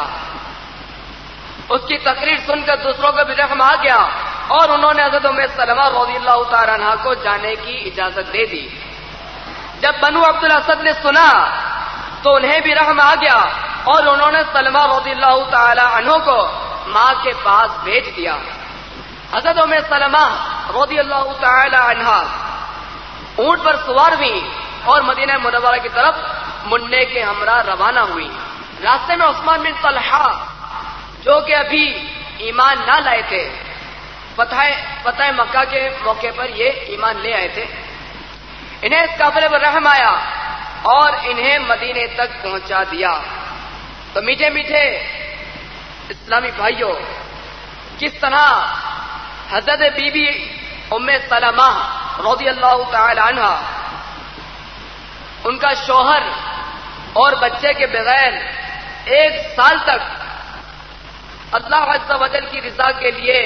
اس کی تقریر سن کر دوسروں کو بھی رحم آ گیا اور انہوں نے حضرت ام سلمہ رضی اللہ تعالی عنہ کو جانے کی اجازت دے دی. جب بنو عبد الاسد نے سنا تو انہیں بھی رحم آ گیا اور انہوں نے سلمہ رضی اللہ تعالی عنہ کو ماں کے پاس بھیج دیا. حضرت ام سلمہ رضی اللہ تعالی عنہ اونٹ پر سوار ہوئی اور مدینہ منورہ کی طرف مننے کے ہمراہ روانہ ہوئی. راستے میں عثمان بن طلحہ جو کہ ابھی ایمان نہ لائے تھے، فتح مکہ کے موقع پر یہ ایمان لے آئے تھے، انہیں اس قافلے پر رحم آیا اور انہیں مدینے تک پہنچا دیا. تو میٹھے میٹھے اسلامی بھائیوں، کس طرح حضرت بی بی ام سلمہ رضی اللہ تعالی عنہ ان کا شوہر اور بچے کے بغیر 1 سال تک اللہ عز و جل کی رضا کے لیے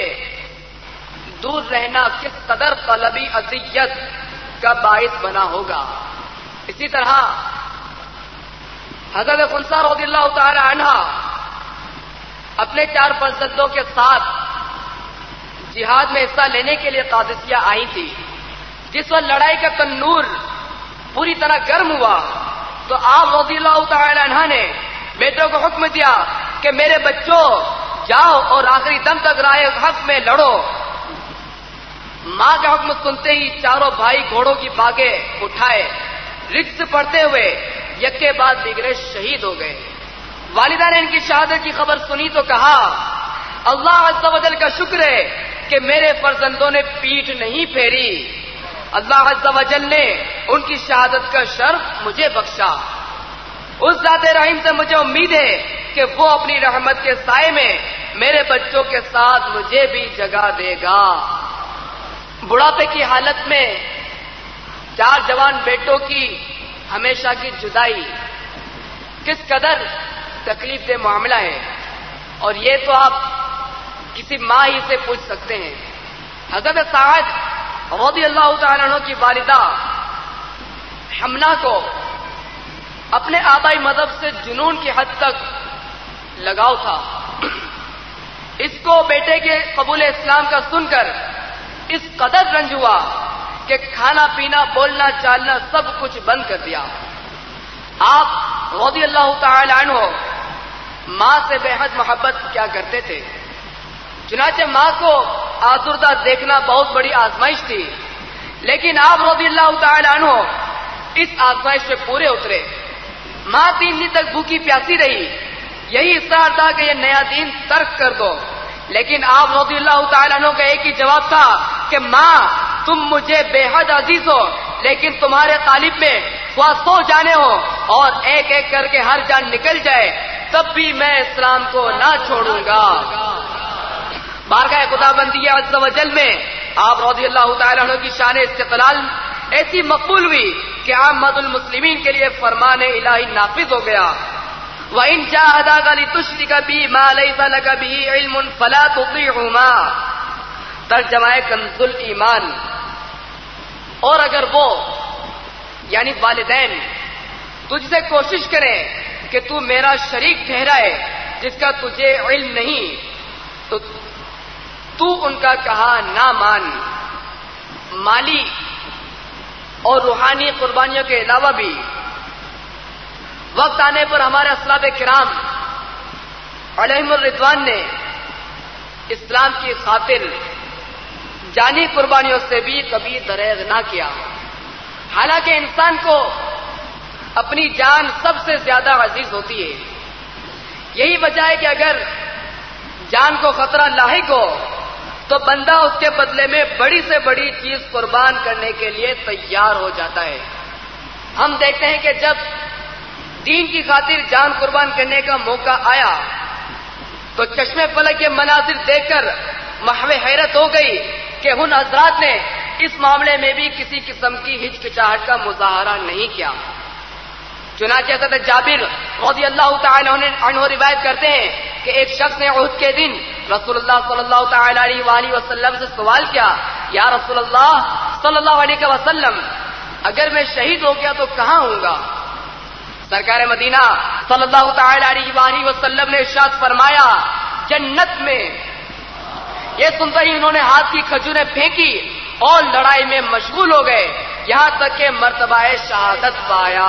دور رہنا کس قدر طلبی اذیت کا باعث بنا ہوگا. اسی طرح حضرت خنسا رضی اللہ تعالی عنہ اپنے 4 فرزندوں کے ساتھ جہاد میں حصہ لینے کے لیے قادسیہ آئی تھی. جس وقت لڑائی کا تنور پوری طرح گرم ہوا تو آپ رضی اللہ تعالی عنہ نے بیٹوں کو حکم دیا کہ میرے بچوں جاؤ اور آخری دم تک راہ حق میں لڑو. ماں کا حکم سنتے ہی چاروں بھائی گھوڑوں کی باگیں اٹھائے رکس پڑتے ہوئے یکے بعد دیگرے شہید ہو گئے۔ والدہ نے ان کی شہادت کی خبر سنی تو کہا اللہ عز و جل کا شکر ہے کہ میرے فرزندوں نے پیٹھ نہیں پھیری، اللہ عز و جل نے ان کی شہادت کا شرف مجھے بخشا۔ اس ذات رحیم سے مجھے امید ہے کہ وہ اپنی رحمت کے سائے میں میرے بچوں کے ساتھ مجھے بھی جگہ دے گا۔ بڑھاپے کی حالت میں چار جوان بیٹوں کی ہمیشہ کی جدائی کس قدر تکلیف دہ معاملہ ہے، اور یہ تو آپ کسی ماں ہی سے پوچھ سکتے ہیں۔ حضرت سعد رضی اللہ تعالیٰ عنہ کی والدہ حمنہ کو اپنے آبائی مذہب سے جنون کی حد تک لگاؤ تھا۔ اس کو بیٹے کے قبول اسلام کا سن کر اس قدر رنج ہوا کہ کھانا پینا بولنا چالنا سب کچھ بند کر دیا۔ آپ رضی اللہ تعالی عنہ ماں سے بے حد محبت کیا کرتے تھے، چنانچہ ماں کو آزردہ دیکھنا بہت بڑی آزمائش تھی، لیکن آپ رضی اللہ تعالی عنہ اس آزمائش سے پورے اترے۔ ماں 3 دن تک بھوکی پیاسی رہی، یہی اصرار تھا کہ یہ نیا دین ترک کر دو، لیکن آپ رضی اللہ تعالیٰ عنہ کا ایک ہی جواب تھا کہ ماں تم مجھے بے حد عزیز ہو، لیکن تمہارے قالب میں خواہ 100 جانیں ہو اور ایک ایک کر کے ہر جان نکل جائے تب بھی میں اسلام کو نہ چھوڑوں گا۔ بارگاہ خدا بندی عز و جل میں آپ رضی اللہ تعالیٰ عنہ کی شان استقلال ایسی مقبول ہوئی کہ عامۃ المسلمین کے لیے فرمان الہی نافذ ہو گیا۔ وَإِن جَاهَدَاكَ لِتُشْرِكَ بِي مَا لَيْسَ لَكَ بِهِ عِلْمٌ فَلَا تُطِعْهُمَا۔ ترجمہ کنز الایمان۔ اور اگر وہ یعنی والدین تجھ سے کوشش کریں کہ تو میرا شریک ٹھہرائے جس کا تجھے علم نہیں تو ان کا کہا نہ مان۔ مالی اور روحانی قربانیوں کے علاوہ بھی وقت آنے پر ہمارے اسلاف کرام علیہم الرضوان نے اسلام کی خاطر جانی قربانیوں سے بھی کبھی دریغ نہ کیا، حالانکہ انسان کو اپنی جان سب سے زیادہ عزیز ہوتی ہے۔ یہی وجہ ہے کہ اگر جان کو خطرہ لاحق ہو تو بندہ اس کے بدلے میں بڑی سے بڑی چیز قربان کرنے کے لیے تیار ہو جاتا ہے۔ ہم دیکھتے ہیں کہ جب دین کی خاطر جان قربان کرنے کا موقع آیا تو چشمے فلک کے مناظر دیکھ کر محو حیرت ہو گئی کہ ان حضرات نے اس معاملے میں بھی کسی قسم کی ہچکچاہٹ کا مظاہرہ نہیں کیا۔ چنانچہ حضرت جابر رضی اللہ تعالی عنہ روایت کرتے ہیں کہ ایک شخص نے احد کے دن رسول اللہ صلی اللہ تعالی علیہ وآلہ وسلم سے سوال کیا، یا رسول اللہ صلی اللہ علیہ وسلم اگر میں شہید ہو گیا تو کہاں ہوں گا؟ سرکار مدینہ صلی اللہ تعالی علیہ وآلہ وسلم نے ارشاد فرمایا جنت میں۔ یہ سنتے ہی انہوں نے ہاتھ کی کھجوریں پھینکی اور لڑائی میں مشغول ہو گئے یہاں تک کہ مرتبہ شہادت پایا۔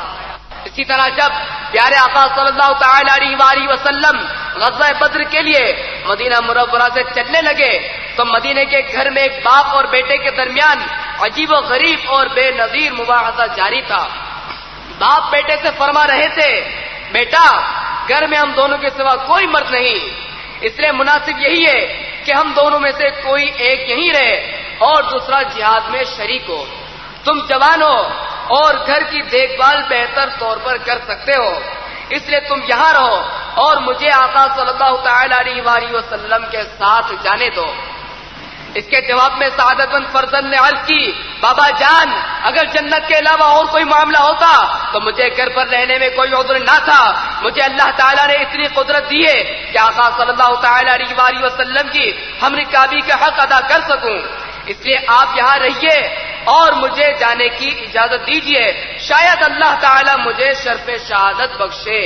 اسی طرح جب پیارے آقا صلی اللہ تعالی علیہ وآلہ وسلم غزوہ بدر کے لیے مدینہ منورہ سے چلنے لگے تو مدینے کے گھر میں ایک باپ اور بیٹے کے درمیان عجیب و غریب اور بے نظیر مباحثہ جاری تھا۔ باپ بیٹے سے فرما رہے تھے، بیٹا گھر میں ہم دونوں کے سوا کوئی مرد نہیں، اس لیے مناسب یہی ہے کہ ہم دونوں میں سے کوئی ایک یہیں رہے اور دوسرا جہاد میں شریک ہو۔ تم جوان ہو اور گھر کی دیکھ بھال بہتر طور پر کر سکتے ہو، اس لیے تم یہاں رہو اور مجھے آقا صلی اللہ تعالی علیہ وآلہ وسلم کے ساتھ جانے دو۔ اس کے جواب میں سعادت مند فرزند نے عرض کی، بابا جان اگر جنت کے علاوہ اور کوئی معاملہ ہوتا تو مجھے گھر پر رہنے میں کوئی عذر نہ تھا، مجھے اللہ تعالیٰ نے اتنی قدرت دی ہے کہ آقا صلی اللہ تعالی علیہ وآلہ وسلم کی ہم رکابی کا حق ادا کر سکوں، اس لیے آپ یہاں رہیے اور مجھے جانے کی اجازت دیجیے، شاید اللہ تعالیٰ مجھے شرف شہادت بخشے۔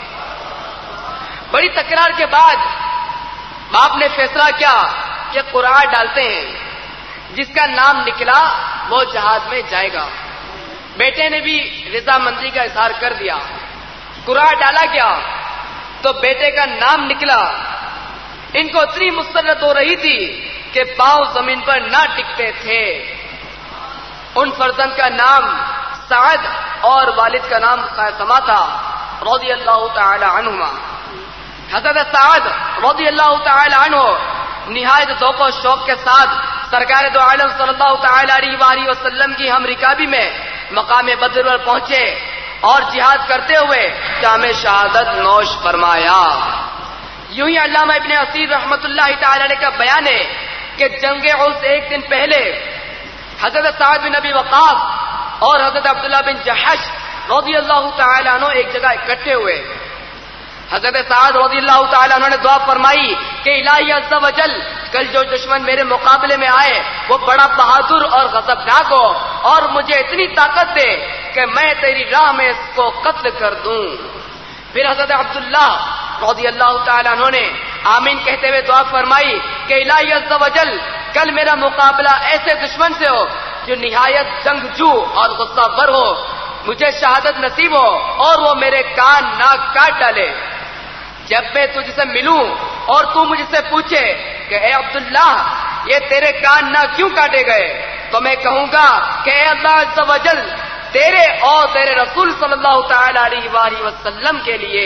بڑی تکرار کے بعد باپ نے فیصلہ کیا کہ قرعہ ڈالتے ہیں، جس کا نام نکلا وہ جہاد میں جائے گا۔ بیٹے نے بھی رضامندی کا اظہار کر دیا، قرعہ ڈالا گیا تو بیٹے کا نام نکلا۔ ان کو اتنی مسرت ہو رہی تھی کہ پاؤں زمین پر نہ ٹکتے تھے۔ ان فرزند کا نام سعد اور والد کا نام خیثمہ تھا رضی اللہ تعالی عنہما۔ حضرت سعد رضی اللہ تعالی عنہ نہایت ذوق و شوق کے ساتھ سرکار دو عالم صلی اللہ تعالی علیہ وآلہ وسلم کی ہم رکابی میں مقام بدر پر پہنچے اور جہاد کرتے ہوئے جام شہادت نوش فرمایا۔ یوں ہی علامہ ابن اسیر رحمۃ اللہ تعالی علیہ کا بیان ہے کہ جنگ عز ایک دن پہلے حضرت سعد بن ابی وقاص اور حضرت عبداللہ بن جحش رضی اللہ تعالی عنہ ایک جگہ اکٹھے ہوئے۔ حضرت سعد رضی اللہ تعالی عنہ نے دعا فرمائی کہ الہی عز و جل کل جو دشمن میرے مقابلے میں آئے وہ بڑا بہادر اور غضبناک ہو اور مجھے اتنی طاقت دے کہ میں تیری راہ میں اس کو قتل کر دوں۔ پھر حضرت عبداللہ رضی اللہ تعالی عنہ نے آمین کہتے ہوئے دعا فرمائی کہ الہی عز و جل کل میرا مقابلہ ایسے دشمن سے ہو جو نہایت جنگجو اور غصہ ور ہو، مجھے شہادت نصیب ہو اور وہ میرے کان ناک کاٹ ڈالے۔ جب میں تجھ سے ملوں اور تو مجھ سے پوچھے کہ اے عبداللہ یہ تیرے کان ناک کیوں کاٹے گئے، تو میں کہوں گا کہ اے اللہ عز و جل تیرے اور تیرے رسول صلی اللہ تعالی علیہ وآلہ وسلم کے لیے۔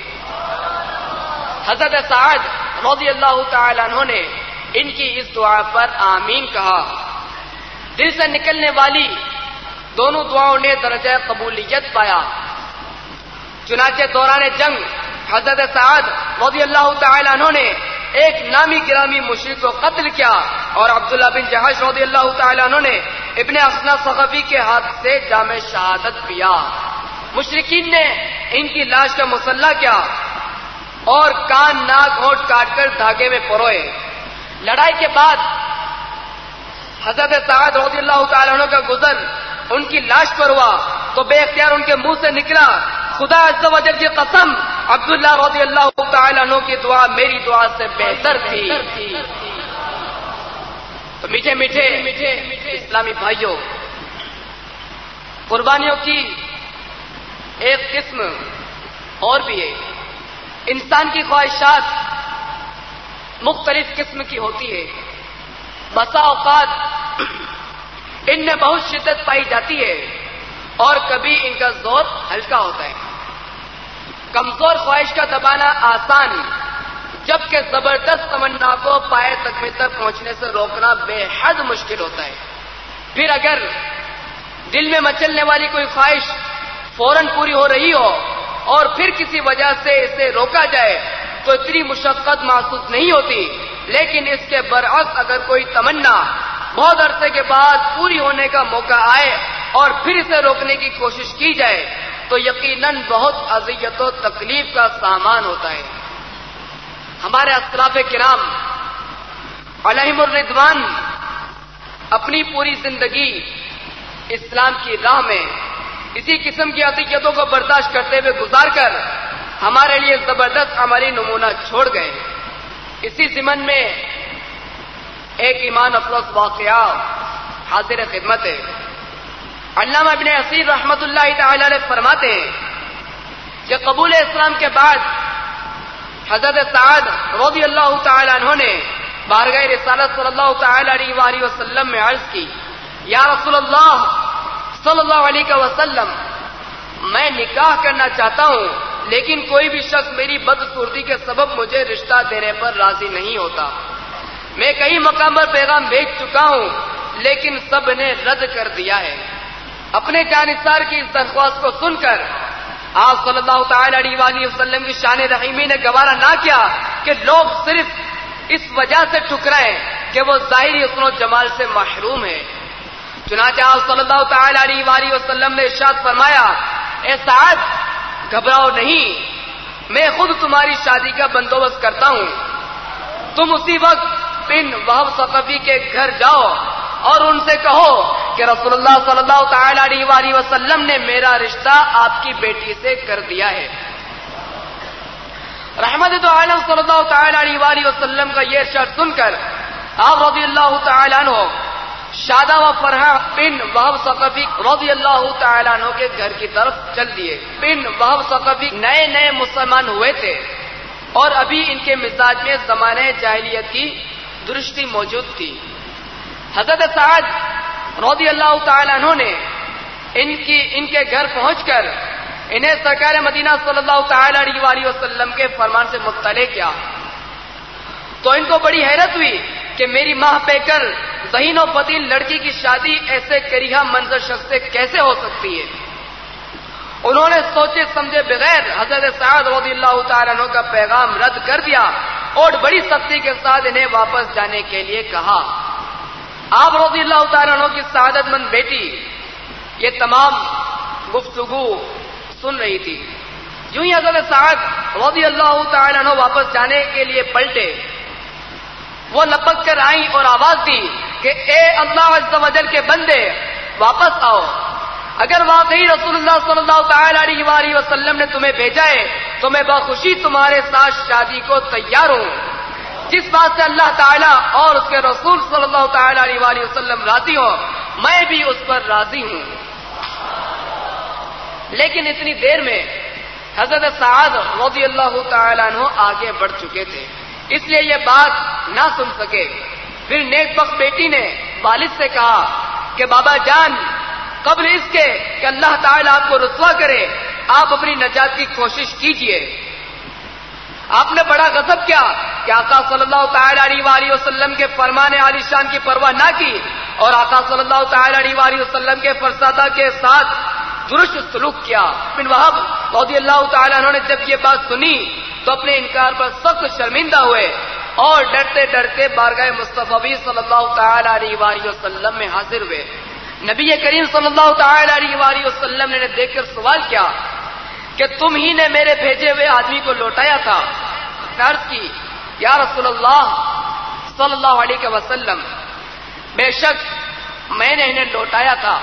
حضرت سعد رضی اللہ تعالی عنہ نے ان کی اس دعا پر آمین کہا۔ دل سے نکلنے والی دونوں دعاؤں نے درجہ قبولیت پایا۔ چنانچہ دوران جنگ حضرت سعد رضی اللہ تعالی عنہ نے ایک نامی گرامی مشرک کو قتل کیا اور عبداللہ بن جحش رضی اللہ تعالی عنہ نے ابن اسنا ثقفی کے ہاتھ سے جام شہادت پیا۔ مشرکین نے ان کی لاش کا مسلح کیا اور کان ناک ہونٹ کاٹ کر دھاگے میں پروئے۔ لڑائی کے بعد حضرت سعد رضی اللہ تعالی عنہ کا گزر ان کی لاش پر ہوا تو بے اختیار ان کے منہ سے نکلا، خدا عز و جل کی قسم عبداللہ رضی اللہ تعالی عنہ کی دعا میری دعا سے بہتر تھی۔ تو میٹھے میٹھے اسلامی بھائیوں، قربانیوں کی ایک قسم اور بھی ہے۔ انسان کی خواہشات مختلف قسم کی ہوتی ہے، بسا اوقات ان میں بہت شدت پائی جاتی ہے اور کبھی ان کا زور ہلکا ہوتا ہے۔ کمزور خواہش کا دبانا آسان جبکہ زبردست تمنا کو پائے تکمیل تک پہنچنے سے روکنا بے حد مشکل ہوتا ہے۔ پھر اگر دل میں مچلنے والی کوئی خواہش فوراً پوری ہو رہی ہو اور پھر کسی وجہ سے اسے روکا جائے تو اتنی مشقت محسوس نہیں ہوتی، لیکن اس کے برعکس اگر کوئی تمنا بہت عرصے کے بعد پوری ہونے کا موقع آئے اور پھر اسے روکنے کی کوشش کی جائے تو یقیناً بہت اذیت و تکلیف کا سامان ہوتا ہے۔ ہمارے اسلاف کرام علیہم الرضوان اپنی پوری زندگی اسلام کی راہ میں اسی قسم کی اذیتوں کو برداشت کرتے ہوئے گزار کر ہمارے لیے زبردست عملی نمونہ چھوڑ گئے۔ اسی ضمن میں ایک ایمان افروز واقعہ حاضر خدمت ہے۔ علامہ ابن اسیر رحمۃ اللہ تعالی علیہ فرماتے ہیں کہ قبول اسلام کے بعد حضرت سعد رضی اللہ تعالی عنہ نے بارگاہ رسالت صلی اللہ تعالی علیہ وآلہ وسلم میں عرض کی، یا رسول اللہ صلی اللہ علیہ وسلم، میں نکاح کرنا چاہتا ہوں لیکن کوئی بھی شخص میری بدصورتی کے سبب مجھے رشتہ دینے پر راضی نہیں ہوتا۔ میں کئی مقام پر پیغام بھیج چکا ہوں لیکن سب نے رد کر دیا ہے۔ اپنے جانثار کی اس درخواست کو سن کر آپ صلی اللہ تعالی علیہ وآلہ وسلم کی شان رحیمی نے گوارا نہ کیا کہ لوگ صرف اس وجہ سے ٹھکرائیں کہ وہ ظاہری حسن و جمال سے محروم ہے۔ چنانچہ آپ صلی اللہ تعالی علیہ وآلہ وسلم نے ارشاد فرمایا، اے سعد گھبراؤ نہیں، میں خود تمہاری شادی کا بندوبست کرتا ہوں۔ تم اسی وقت بن وہب ثقفی کے گھر جاؤ اور ان سے کہو کہ رسول اللہ صلی اللہ تعالی علیہ وآلہ وسلم نے میرا رشتہ آپ کی بیٹی سے کر دیا ہے۔ رحمت دو عالم صلی اللہ تعالی علیہ وآلہ وسلم کا یہ ارشاد سن کر آپ رضی اللہ تعالی عنہ شادہ و فرحہ بن وہب ثقفی رضی اللہ تعالی عنہ کے گھر کی طرف چل دیے۔ بن وہب ثقفی نئے مسلمان ہوئے تھے اور ابھی ان کے مزاج میں زمانے جاہلیت کی درستی موجود تھی. حضرت سعد رضی اللہ تعالیٰ عنہ نے ان کے گھر پہنچ کر انہیں سرکار مدینہ صلی اللہ تعالی علیہ وآلہ وسلم کے فرمان سے مطلع کیا تو ان کو بڑی حیرت ہوئی کہ میری ماہ پہ کر ذہین و فضیل لڑکی کی شادی ایسے کریہا منظر شخص سے کیسے ہو سکتی ہے. انہوں نے سوچے سمجھے بغیر حضرت سعد رضی اللہ تعالیٰ عنہ کا پیغام رد کر دیا اور بڑی سختی کے ساتھ انہیں واپس جانے کے لیے کہا. آپ رضی اللہ تعالیٰ عنہ کی سعادت مند بیٹی یہ تمام گفتگو سن رہی تھی. یوں ہی حضرت سعد رضی اللہ تعالیٰ عنہ واپس جانے کے لیے پلٹے. وہ لپک کر آئیں اور آواز دی کہ اے اللہ عز و جل کے بندے واپس آؤ. اگر واقعی رسول اللہ صلی اللہ تعالی علیہ وآلہ وسلم نے تمہیں بھیجا ہے تو میں بخوشی تمہارے ساتھ شادی کو تیار ہوں. جس بات سے اللہ تعالیٰ اور اس کے رسول صلی اللہ تعالی علیہ وآلہ وسلم راضی ہوں میں بھی اس پر راضی ہوں. لیکن اتنی دیر میں حضرت سعد رضی اللہ تعالیٰ عنہ آگے بڑھ چکے تھے اس لیے یہ بات نہ سن سکے. پھر نیک بخت بیٹی نے والد سے کہا کہ بابا جان قبل اس کے کہ اللہ تعالیٰ آپ کو رسوا کرے آپ اپنی نجات کی کوشش کیجئے. آپ نے بڑا غضب کیا کہ آقا صلی اللہ تعالی علیہ وآلہ وسلم کے فرمان عالی شان کی پرواہ نہ کی اور آقا صلی اللہ تعالی علیہ وآلہ وسلم کے فرزادہ کے ساتھ درست سلوک کیا. بن وہب رضی اللہ تعالیٰ عنہ نے جب یہ بات سنی تو اپنے انکار پر سخت شرمندہ ہوئے اور ڈرتے ڈرتے بارگاہ مصطفی صلی اللہ تعالی علیہ وآلہ وسلم میں حاضر ہوئے. نبی کریم صلی اللہ تعالی علیہ وآلہ وسلم نے دیکھ کر سوال کیا کہ تم ہی نے میرے بھیجے ہوئے آدمی کو لوٹایا تھا. عرض کی یا رسول اللہ صلی اللہ علیہ وسلم بے شک میں نے انہیں لوٹایا تھا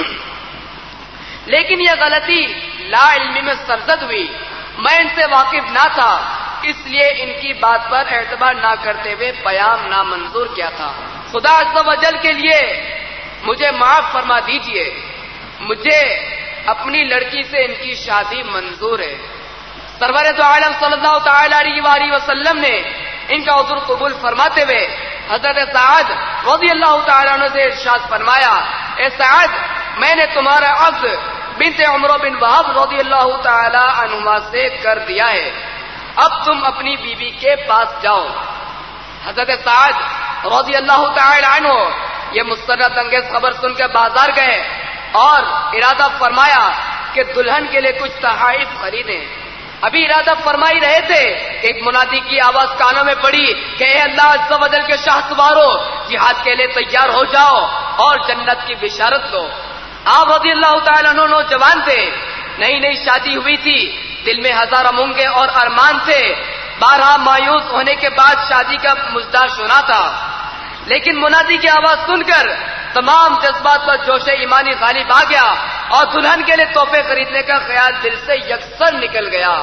لیکن یہ غلطی لا علمی میں سرزد ہوئی. میں ان سے واقف نہ تھا اس لیے ان کی بات پر اعتبار نہ کرتے ہوئے پیام نامنظور کیا تھا. خدا عز و جل کے لیے مجھے معاف فرما دیجئے. مجھے اپنی لڑکی سے ان کی شادی منظور ہے. سرور دو عالم صلی اللہ تعالی علیہ وآلہ وسلم نے ان کا عذر قبول فرماتے ہوئے حضرت سعد رضی اللہ تعالیٰ عنہ سے ارشاد فرمایا اے سعد میں نے تمہارا عقد بنت عمرو بن وہب رضی اللہ تعالی عنہما سے کر دیا ہے. اب تم اپنی بیوی کے پاس جاؤ. حضرت سعد رضی اللہ تعالی عنہ یہ مسرت انگیز خبر سن کے بازار گئے اور ارادہ فرمایا کہ دلہن کے لیے کچھ تحائف خریدیں. ابھی ارادہ فرمائی رہے تھے کہ ایک منادی کی آواز کانوں میں پڑی کہ اے اللہ عز و جل کے شاہ سوارو جہاد کے لیے تیار ہو جاؤ اور جنت کی بشارت دو. آپ رضی اللہ تعالیٰ عنہ نوجوان تھے. نئی نئی شادی ہوئی تھی. دل میں ہزاروں مونگے اور ارمان تھے. بارہا مایوس ہونے کے بعد شادی کا مژدہ سنا تھا لیکن منادی کی آواز سن کر تمام جذبات پر جوش ایمانی غالب آ گیا اور دلہن کے لیے تحفے خریدنے کا خیال دل سے یکسر نکل گیا.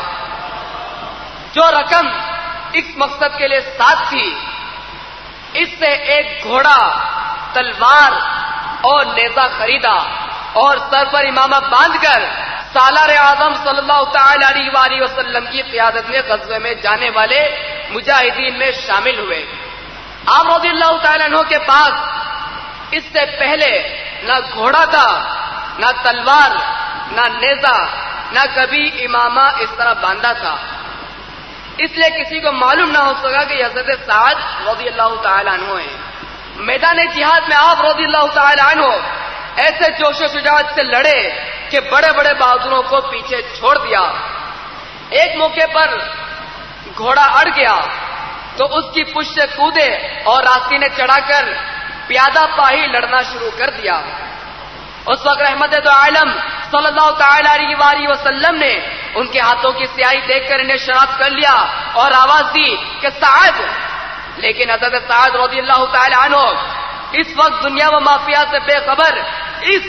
جو رقم اس مقصد کے لیے ساتھ تھی اس سے ایک گھوڑا تلوار اور نیزہ خریدا اور سر پر امامہ باندھ کر سالار اعظم صلی اللہ تعالی علیہ وآلہ وسلم کی قیادت میں غزوے میں جانے والے مجاہدین میں شامل ہوئے. آپ رضی اللہ تعالیٰ عنہ کے پاس اس سے پہلے نہ گھوڑا تھا نہ تلوار نہ نیزہ نہ کبھی امامہ اس طرح باندھا تھا. اس لیے کسی کو معلوم نہ ہو سکا کہ حضرت سعد رضی اللہ تعالیٰ عنہ ہیں. میدان جہاد میں آپ رضی اللہ تعالیٰ عنہ ایسے جوش و شجاعت سے لڑے کہ بڑے بڑے بہادروں کو پیچھے چھوڑ دیا. ایک موقع پر گھوڑا اڑ گیا تو اس کی پشت سے کودے اور راستے نے چڑھا کر پیادہ پاہی لڑنا شروع کر دیا. اس وقت رحمت دو عالم صلی اللہ تعالی علیہ وآلہ وسلم نے ان کے ہاتھوں کی سیاہی دیکھ کر انہیں شناخت کر لیا اور آواز دی کہ سعد. لیکن حضرت سعد رضی اللہ تعالی عنہ اس وقت دنیا و مافیا سے بے خبر اس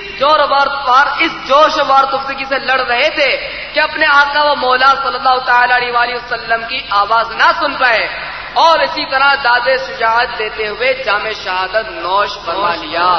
جوش و وارتفگی سے لڑ رہے تھے کہ اپنے آقا و مولا صلی اللہ تعالی علیہ وآلہ وسلم کی آواز نہ سن پائے اور اسی طرح داد شجاعت دیتے ہوئے جام شہادت نوش فرما لیا.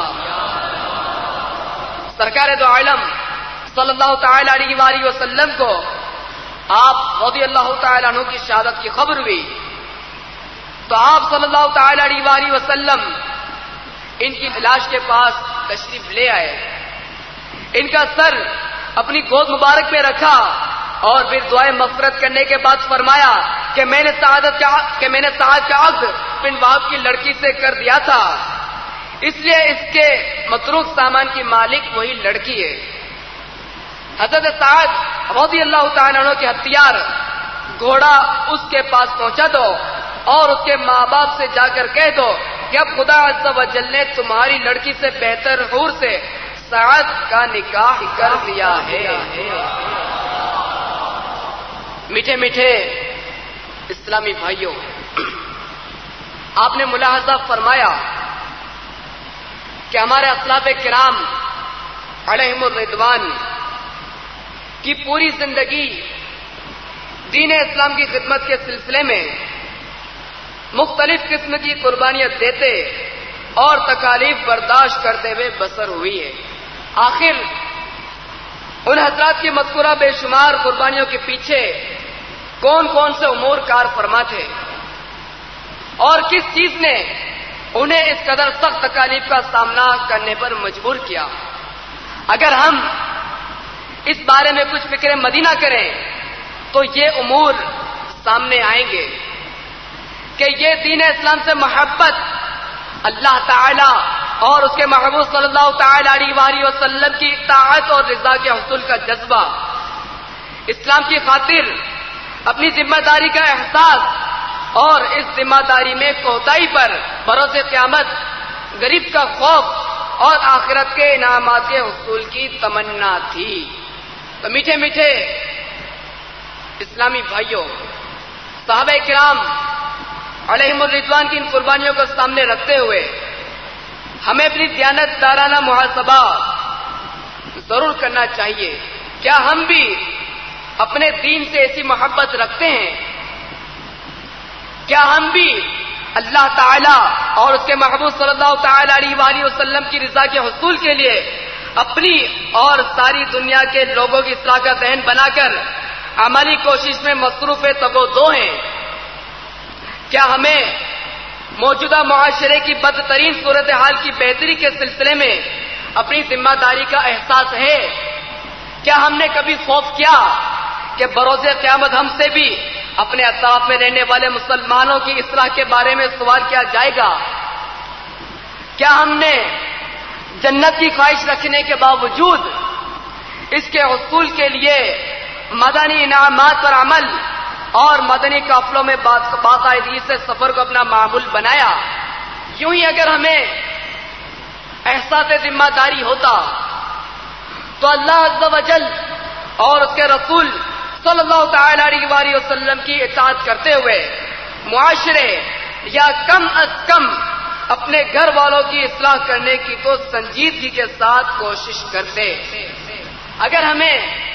سرکار دو عالم صلی اللہ تعالی علیہ وآلہ وسلم کو آپ رضی اللہ تعالی عنہ کی شہادت کی خبر ہوئی تو آپ صلی اللہ تعالی علیہ وآلہ وسلم ان کی لاش کے پاس تشریف لے آئے، ان کا سر اپنی گود مبارک میں رکھا اور پھر دعائیں مغفرت کرنے کے بعد فرمایا کہ میں نے سعد کا عقد بن وہب کی لڑکی سے کر دیا تھا، اس لیے اس کے متروک سامان کی مالک وہی لڑکی ہے۔ حضرت سعد رضی اللہ تعالیٰ عنہ کے ہتھیار گھوڑا اس کے پاس پہنچا دو اور اس کے ماں باپ سے جا کر کہہ دو کہ اب خدا عز و جل نے تمہاری لڑکی سے بہتر حور سے سعد کا نکاح کر دیا ہے۔ میٹھے میٹھے اسلامی بھائیوں، آپ نے ملاحظہ فرمایا کہ ہمارے اسلاف کرام علیہم الرضوان کی پوری زندگی دین اسلام کی خدمت کے سلسلے میں مختلف قسم کی قربانیاں دیتے اور تکالیف برداشت کرتے ہوئے بسر ہوئی ہے۔ آخر ان حضرات کی مذکورہ بے شمار قربانیوں کے پیچھے کون کون سے امور کار فرما تھے اور کس چیز نے انہیں اس قدر سخت تکالیف کا سامنا کرنے پر مجبور کیا؟ اگر ہم اس بارے میں کچھ فکر مدینہ کریں تو یہ امور سامنے آئیں گے کہ یہ دین اسلام سے محبت، اللہ تعالی اور اس کے محبوب صلی اللہ تعالی علیہ وآلہ وسلم کی اطاعت اور رضا کے حصول کا جذبہ، اسلام کی خاطر اپنی ذمہ داری کا احساس اور اس ذمہ داری میں کوتاہی پر بروز قیامت، غریب کا خوف اور آخرت کے انعامات کے حصول کی تمنا تھی۔ تو میٹھے میٹھے اسلامی بھائیوں، صحابہ کرام علیہم الرضوان کی ان قربانیوں کو سامنے رکھتے ہوئے ہمیں اپنی دیانت دارانہ محاسبہ ضرور کرنا چاہیے۔ کیا ہم بھی اپنے دین سے ایسی محبت رکھتے ہیں؟ کیا ہم بھی اللہ تعالی اور اس کے محبوب صلی اللہ تعالی علیہ وآلہ وسلم کی رضا کے حصول کے لیے اپنی اور ساری دنیا کے لوگوں کی اصلاح کا ذہن بنا کر عملی کوشش میں مصروف تگودو ہیں؟ کیا ہمیں موجودہ معاشرے کی بدترین صورتحال کی بہتری کے سلسلے میں اپنی ذمہ داری کا احساس ہے؟ کیا ہم نے کبھی خوف کیا کہ بروز قیامت ہم سے بھی اپنے اطراف میں رہنے والے مسلمانوں کی اصلاح کے بارے میں سوال کیا جائے گا؟ کیا ہم نے جنت کی خواہش رکھنے کے باوجود اس کے حصول کے لیے مدنی انعامات پر عمل اور مدنی قافلوں میں باقاعدگی سے سفر کو اپنا معمول بنایا؟ یوں ہی اگر ہمیں احساس ذمہ داری ہوتا تو اللہ عز و جل اور اس کے رسول صلی اللہ تعالی علیہ وآلہ وسلم کی اطاعت کرتے ہوئے معاشرے یا کم از کم اپنے گھر والوں کی اصلاح کرنے کی تو سنجیدگی کے ساتھ کوشش کرتے۔ اگر ہمیں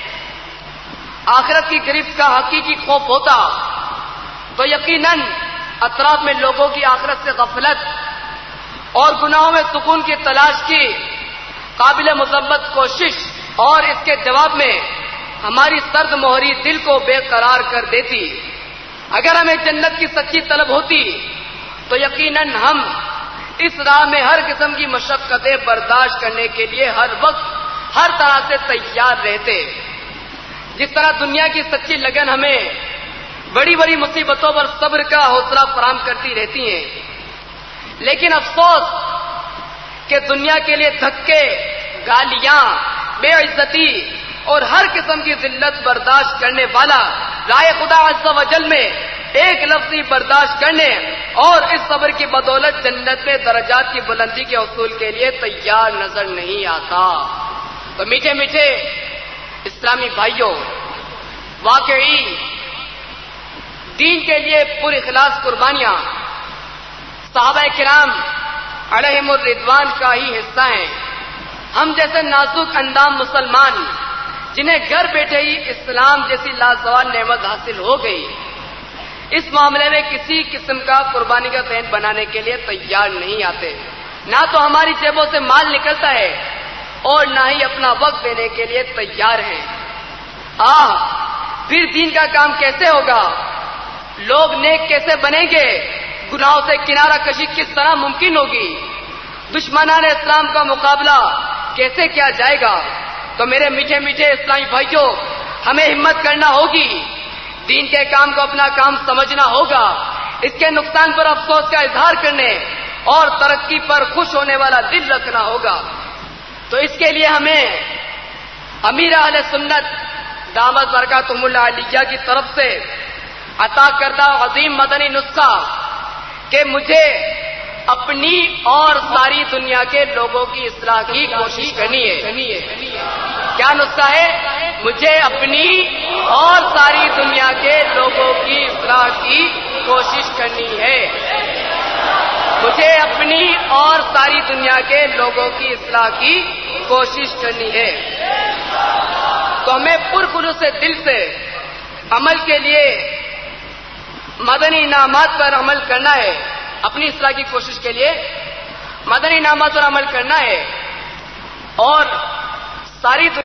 آخرت کی گرفت کا حقیقی خوف ہوتا تو یقیناً اطراف میں لوگوں کی آخرت سے غفلت اور گناہوں میں سکون کی تلاش کی قابل مثبت کوشش اور اس کے جواب میں ہماری سرد مہری دل کو بے قرار کر دیتی۔ اگر ہمیں جنت کی سچی طلب ہوتی تو یقیناً ہم اس راہ میں ہر قسم کی مشقتیں برداشت کرنے کے لیے ہر وقت ہر طرح سے تیار رہتے۔ جس طرح دنیا کی سچی لگن ہمیں بڑی بڑی مصیبتوں پر صبر کا حوصلہ فراہم کرتی رہتی ہیں، لیکن افسوس کہ دنیا کے لیے دھکے، گالیاں، بے عزتی اور ہر قسم کی ذلت برداشت کرنے والا رائے خدا عز و جل میں ایک لفظی برداشت کرنے اور اس صبر کی بدولت جنت میں درجات کی بلندی کے حصول کے لیے تیار نظر نہیں آتا۔ تو میٹھے میٹھے اسلامی بھائیوں، واقعی دین کے لیے پر اخلاص قربانیاں صحابہ کرام علیہم الرضوان کا ہی حصہ ہیں۔ ہم جیسے نازک اندام مسلمان جنہیں گھر بیٹھے ہی اسلام جیسی لازوال نعمت حاصل ہو گئی، اس معاملے میں کسی قسم کا قربانی کا ذہن بنانے کے لیے تیار نہیں آتے۔ نہ تو ہماری جیبوں سے مال نکلتا ہے اور نہ ہی اپنا وقت دینے کے لیے تیار ہیں۔ پھر دین کا کام کیسے ہوگا؟ لوگ نیک کیسے بنیں گے گناہوں سے کنارہ کشی کس طرح ممکن ہوگی، دشمنان اسلام کا مقابلہ کیسے کیا جائے گا؟ تو میرے میٹھے میٹھے اسلامی بھائیوں، ہمیں ہمت کرنا ہوگی، دین کے کام کو اپنا کام سمجھنا ہوگا، اس کے نقصان پر افسوس کا اظہار کرنے اور ترقی پر خوش ہونے والا دل رکھنا ہوگا۔ تو اس کے لیے ہمیں امیر اہل سنت دامت برکاتہم اللہ علیہ کی طرف سے عطا کردہ عظیم مدنی نسخہ کہ مجھے اپنی اور ساری دنیا کے لوگوں کی اصلاح کی کوشش کرنی ہے۔ کیا نسخہ ہے؟ مجھے اپنی اور ساری دنیا کے لوگوں کی اصلاح کی کوشش کرنی ہے۔ مجھے اپنی اور ساری دنیا کے لوگوں کی اصلاح کی کوشش کرنی ہے۔ تو ہمیں پرخلوص دل سے عمل کے لیے مدنی انعامات پر عمل کرنا ہے، اپنی اصلاح کی کوشش کے لیے مدنی انعامات پر عمل کرنا ہے اور ساری